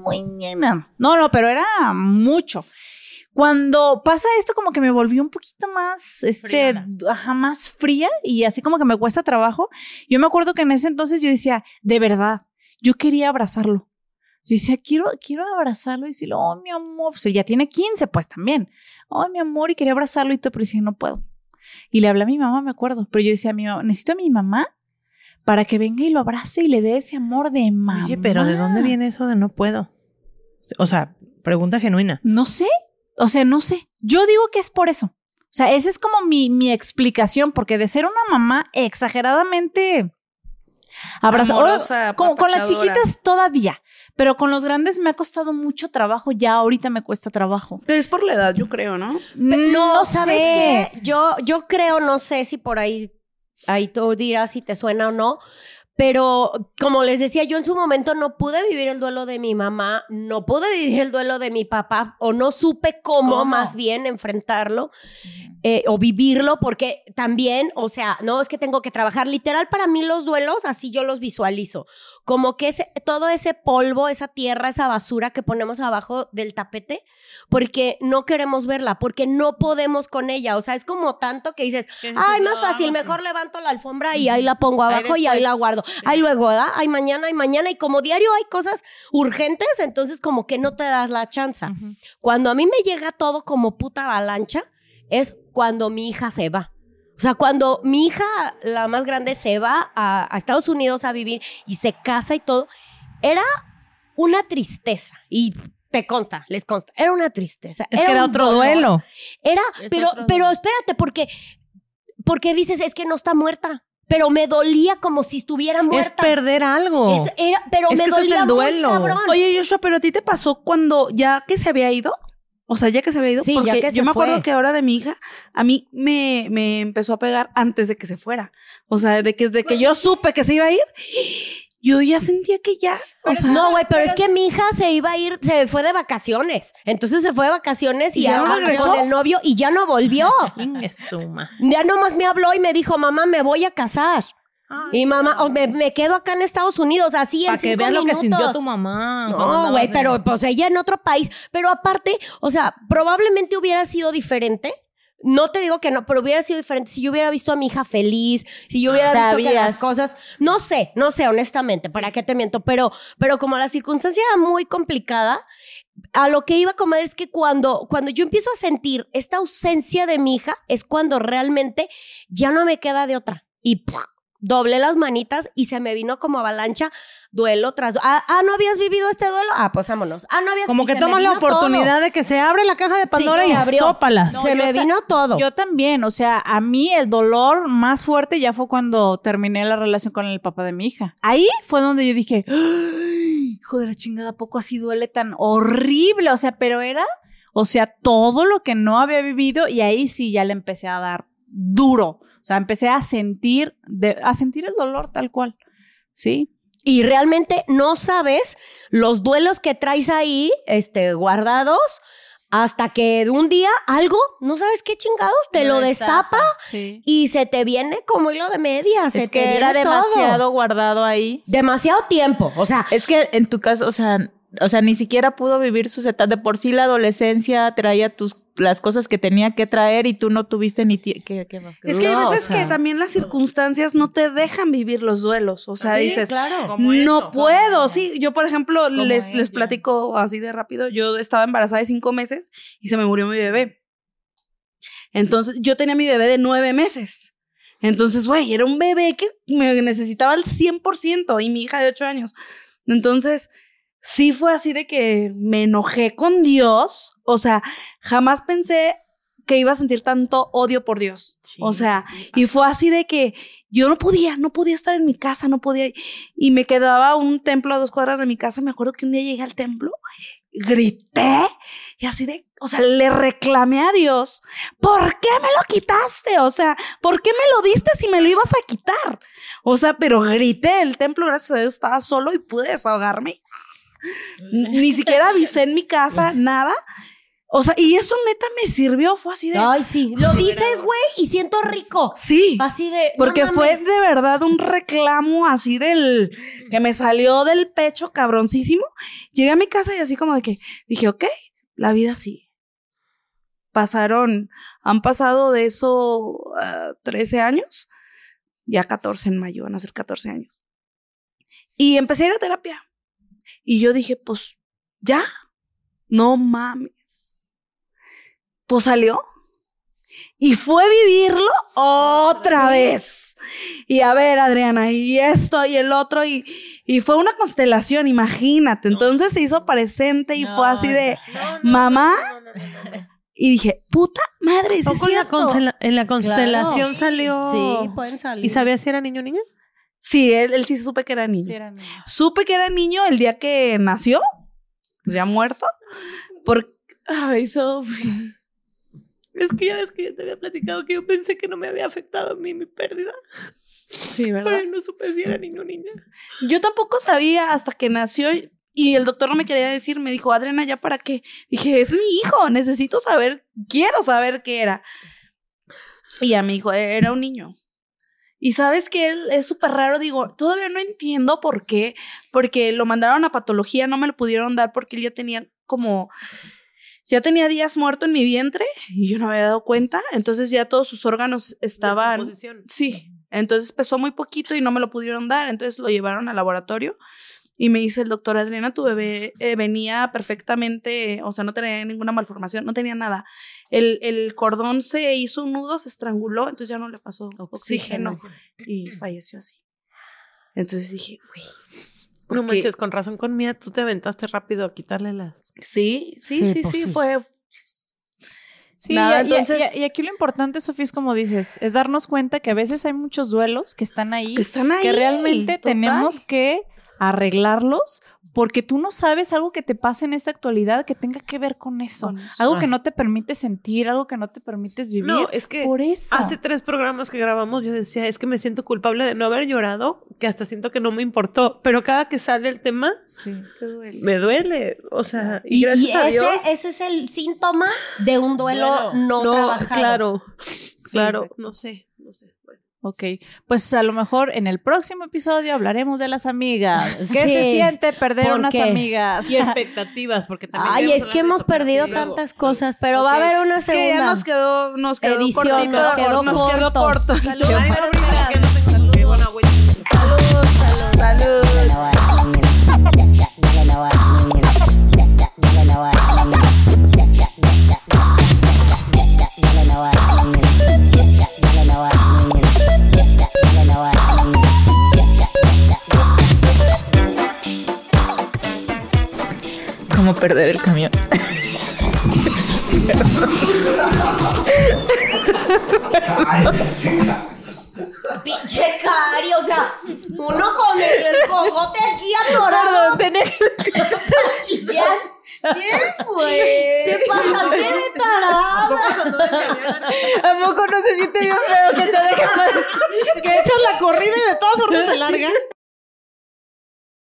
F: No, pero era mucho. Cuando pasa esto, como que me volví un poquito más, más fría y así como que me cuesta trabajo. Yo me acuerdo que en ese entonces yo decía, de verdad, yo quería abrazarlo. Yo decía, quiero abrazarlo y decirle, oh, mi amor, pues ya tiene 15, pues también. Oh, mi amor, y quería abrazarlo y todo, pero decía, no puedo. Y le hablé a mi mamá, me acuerdo, pero yo decía, a mi mamá, necesito a mi mamá para que venga y lo abrace y le dé ese amor de mamá.
E: Oye, pero ¿de dónde viene eso de no puedo? O sea, pregunta genuina.
F: No sé. O sea, no sé. Yo digo que es por eso. O sea, esa es como mi explicación, porque de ser una mamá exageradamente abrazadora, con las chiquitas todavía, pero con los grandes me ha costado mucho trabajo, ya ahorita me cuesta trabajo.
G: Pero es por la edad, yo creo, ¿no?
B: No, ¿sabes qué? Yo creo, no sé si por ahí tú dirás si te suena o no, pero como les decía, yo en su momento no pude vivir el duelo de mi mamá, no pude vivir el duelo de mi papá, o no supe cómo más bien enfrentarlo o vivirlo, porque también, o sea, no es que tengo que trabajar. Literal, para mí los duelos, así yo los visualizo, como que todo ese polvo, esa tierra, esa basura que ponemos abajo del tapete, porque no queremos verla, porque no podemos con ella. O sea, es como tanto que dices, ay, más fácil, mejor levanto la alfombra y ahí la pongo abajo y ahí la guardo. Ahí luego, ¿verdad? Ay, mañana, y como diario hay cosas urgentes, entonces como que no te das la chance. Cuando a mí me llega todo como puta avalancha, es cuando mi hija se va. O sea, cuando mi hija, la más grande, se va a Estados Unidos a vivir y se casa y todo, era una tristeza. Y les consta, era una tristeza.
E: Es que era otro duelo.
B: Pero espérate, porque dices, es que no está muerta. Pero me dolía como si estuviera muerta.
E: Es perder algo.
B: Pero me dolía
E: el duelo.
B: muy cabrón.
G: Oye, Joshua, ¿pero a ti te pasó cuando ya que se había ido? O sea, ya que se había ido,
B: sí,
G: porque
B: ya que
G: yo me acuerdo que ahora de mi hija, a mí me empezó a pegar antes de que se fuera. O sea, desde que yo supe que se iba a ir, yo ya sentía que ya. O sea,
B: no, güey, pero es que mi hija se iba a ir, se fue de vacaciones. Entonces se fue de vacaciones y
G: ya no regresó
B: con el novio y ya no volvió. Ya nomás me habló y me dijo, mamá, me voy a casar. Y mamá, me quedo acá en Estados Unidos, así en 5 minutos. Para que vean
E: lo que sintió tu mamá.
B: No, güey, pero pues ella en otro país. Pero aparte, o sea, probablemente hubiera sido diferente. No te digo que no, pero hubiera sido diferente si yo hubiera visto a mi hija feliz, si yo hubiera visto que las cosas... No sé, honestamente, ¿para qué te miento? Pero como la circunstancia era muy complicada, a lo que iba a comer es que cuando yo empiezo a sentir esta ausencia de mi hija, es cuando realmente ya no me queda de otra. Y doblé las manitas y se me vino como avalancha, duelo tras duelo. ¿No habías vivido este duelo? Pues vámonos. No habías.
E: Como que tomas la oportunidad de que se abre la caja de Pandora y sópalas.
B: No, se me vino todo.
F: Yo también, o sea, a mí el dolor más fuerte ya fue cuando terminé la relación con el papá de mi hija. Ahí fue donde yo dije, ¡ay, hijo de la chingada, ¿a poco así duele tan horrible? O sea, pero era, o sea, todo lo que no había vivido y ahí sí ya le empecé a dar duro. O sea, empecé a sentir el dolor tal cual, ¿sí?
B: Y realmente no sabes los duelos que traes ahí, guardados, hasta que un día algo, no sabes qué chingados, te lo destapa y se te viene como hilo de media.
F: Es que era demasiado guardado ahí.
B: Demasiado tiempo, o sea.
F: Es que en tu caso, o sea, ni siquiera pudo vivir sus etapas. De por sí la adolescencia traía las cosas que tenía que traer y tú no tuviste ni es
G: que hay veces que también las circunstancias no te dejan vivir los duelos. O sea, dices,
B: claro.
G: No puedo. Sí, yo, por ejemplo, les platico así de rápido. Yo estaba embarazada de 5 meses y se me murió mi bebé. Entonces, yo tenía mi bebé de 9 meses. Entonces, güey, era un bebé que me necesitaba al 100% y mi hija de 8 años. Entonces, sí fue así de que me enojé con Dios. O sea, jamás pensé que iba a sentir tanto odio por Dios. Sí, o sea, y fue así de que yo no podía estar en mi casa, no podía. Y me quedaba un templo a 2 cuadras de mi casa. Me acuerdo que un día llegué al templo
A: grité y así de, o sea, le reclamé a Dios, ¿por qué me lo quitaste? O sea, ¿por qué me lo diste si me lo ibas a quitar? O sea, pero grité, el templo, gracias a Dios, estaba solo y pude desahogarme. Ni siquiera avisé en mi casa, nada. O sea, y eso neta me sirvió, fue así de...
B: Ay, sí, lo dices, güey, y siento rico.
A: Sí.
B: Así de...
A: Porque fue de verdad un reclamo así del... que me salió del pecho cabroncísimo. Llegué a mi casa y así como de que dije, ok, la vida sigue. Han pasado de eso 13 años. Ya 14 en mayo, van a ser 14 años. Y empecé a ir a terapia. Y yo dije, pues, ya, no mames. Pues salió. Y fue vivirlo otra vez. Y a ver, Adriana, y esto y el otro. Y fue una constelación, imagínate. Entonces se hizo presente y fue así de, mamá. Y dije, puta madre, ¿sí es cierto?
H: En la constelación salió.
B: Sí, pueden salir.
H: ¿Y sabías si era niño o niña?
A: Sí, él sí supe que era niño.
F: Sí, era niño.
A: Supe que era niño el día que nació, ya muerto. Ay, Sofi.
H: Es que ya ves que ya te había platicado que yo pensé que no me había afectado a mí mi pérdida.
A: Sí, ¿verdad?
H: Pero no supe si era niño o niña.
A: Yo tampoco sabía hasta que nació y el doctor no me quería decir. Me dijo, Adriana, ¿ya para qué? Dije, es mi hijo, necesito saber, quiero saber qué era. Y ya me dijo, era un niño. Y sabes que él es súper raro, digo, todavía no entiendo por qué, porque lo mandaron a patología, no me lo pudieron dar porque él ya tenía días muerto en mi vientre y yo no me había dado cuenta, entonces ya todos sus órganos estaban... Sí, entonces pesó muy poquito y no me lo pudieron dar, entonces lo llevaron al laboratorio y me dice el doctor, Adriana, tu bebé venía perfectamente, o sea, no tenía ninguna malformación, no tenía nada. El cordón se hizo un nudo, se estranguló, entonces ya no le pasó oxígeno y falleció así. Entonces dije, uy...
H: No manches, con razón con Mía, tú te aventaste rápido a quitarle las...
A: Sí, fue...
F: Sí,
A: Nada,
F: entonces... y aquí lo importante, Sofía, es como dices, es darnos cuenta que a veces hay muchos duelos que están ahí, que realmente tenemos que arreglarlos, porque tú no sabes algo que te pase en esta actualidad que tenga que ver con eso. Algo que no te permite sentir, algo que no te permites vivir.
H: No, es que
F: por eso.
H: Hace 3 programas que grabamos yo decía, es que me siento culpable de no haber llorado, que hasta siento que no me importó, pero cada que sale el tema, me duele. O sea, y gracias a Dios.
B: Ese es el síntoma de un duelo no trabajado.
H: Claro, no sé. Bueno.
F: Ok, pues a lo mejor en el próximo episodio hablaremos de las amigas. ¿Qué se siente perder unas amigas?
H: Y expectativas, porque también...
B: Ay, es que hemos perdido tantas cosas, pero va a haber una segunda.
A: Que ya nos quedó
B: edición,
A: cortito, nos quedó corto.
F: Salud.
D: ¿Cómo perder el camión?
B: Pinche Cari, o sea, uno con el cogote aquí atorado. ¿Qué, güey? Te pasaste de tarada.
H: ¿A poco no se siente bien feo que te dejes que echas la corrida y de todas formas se larga?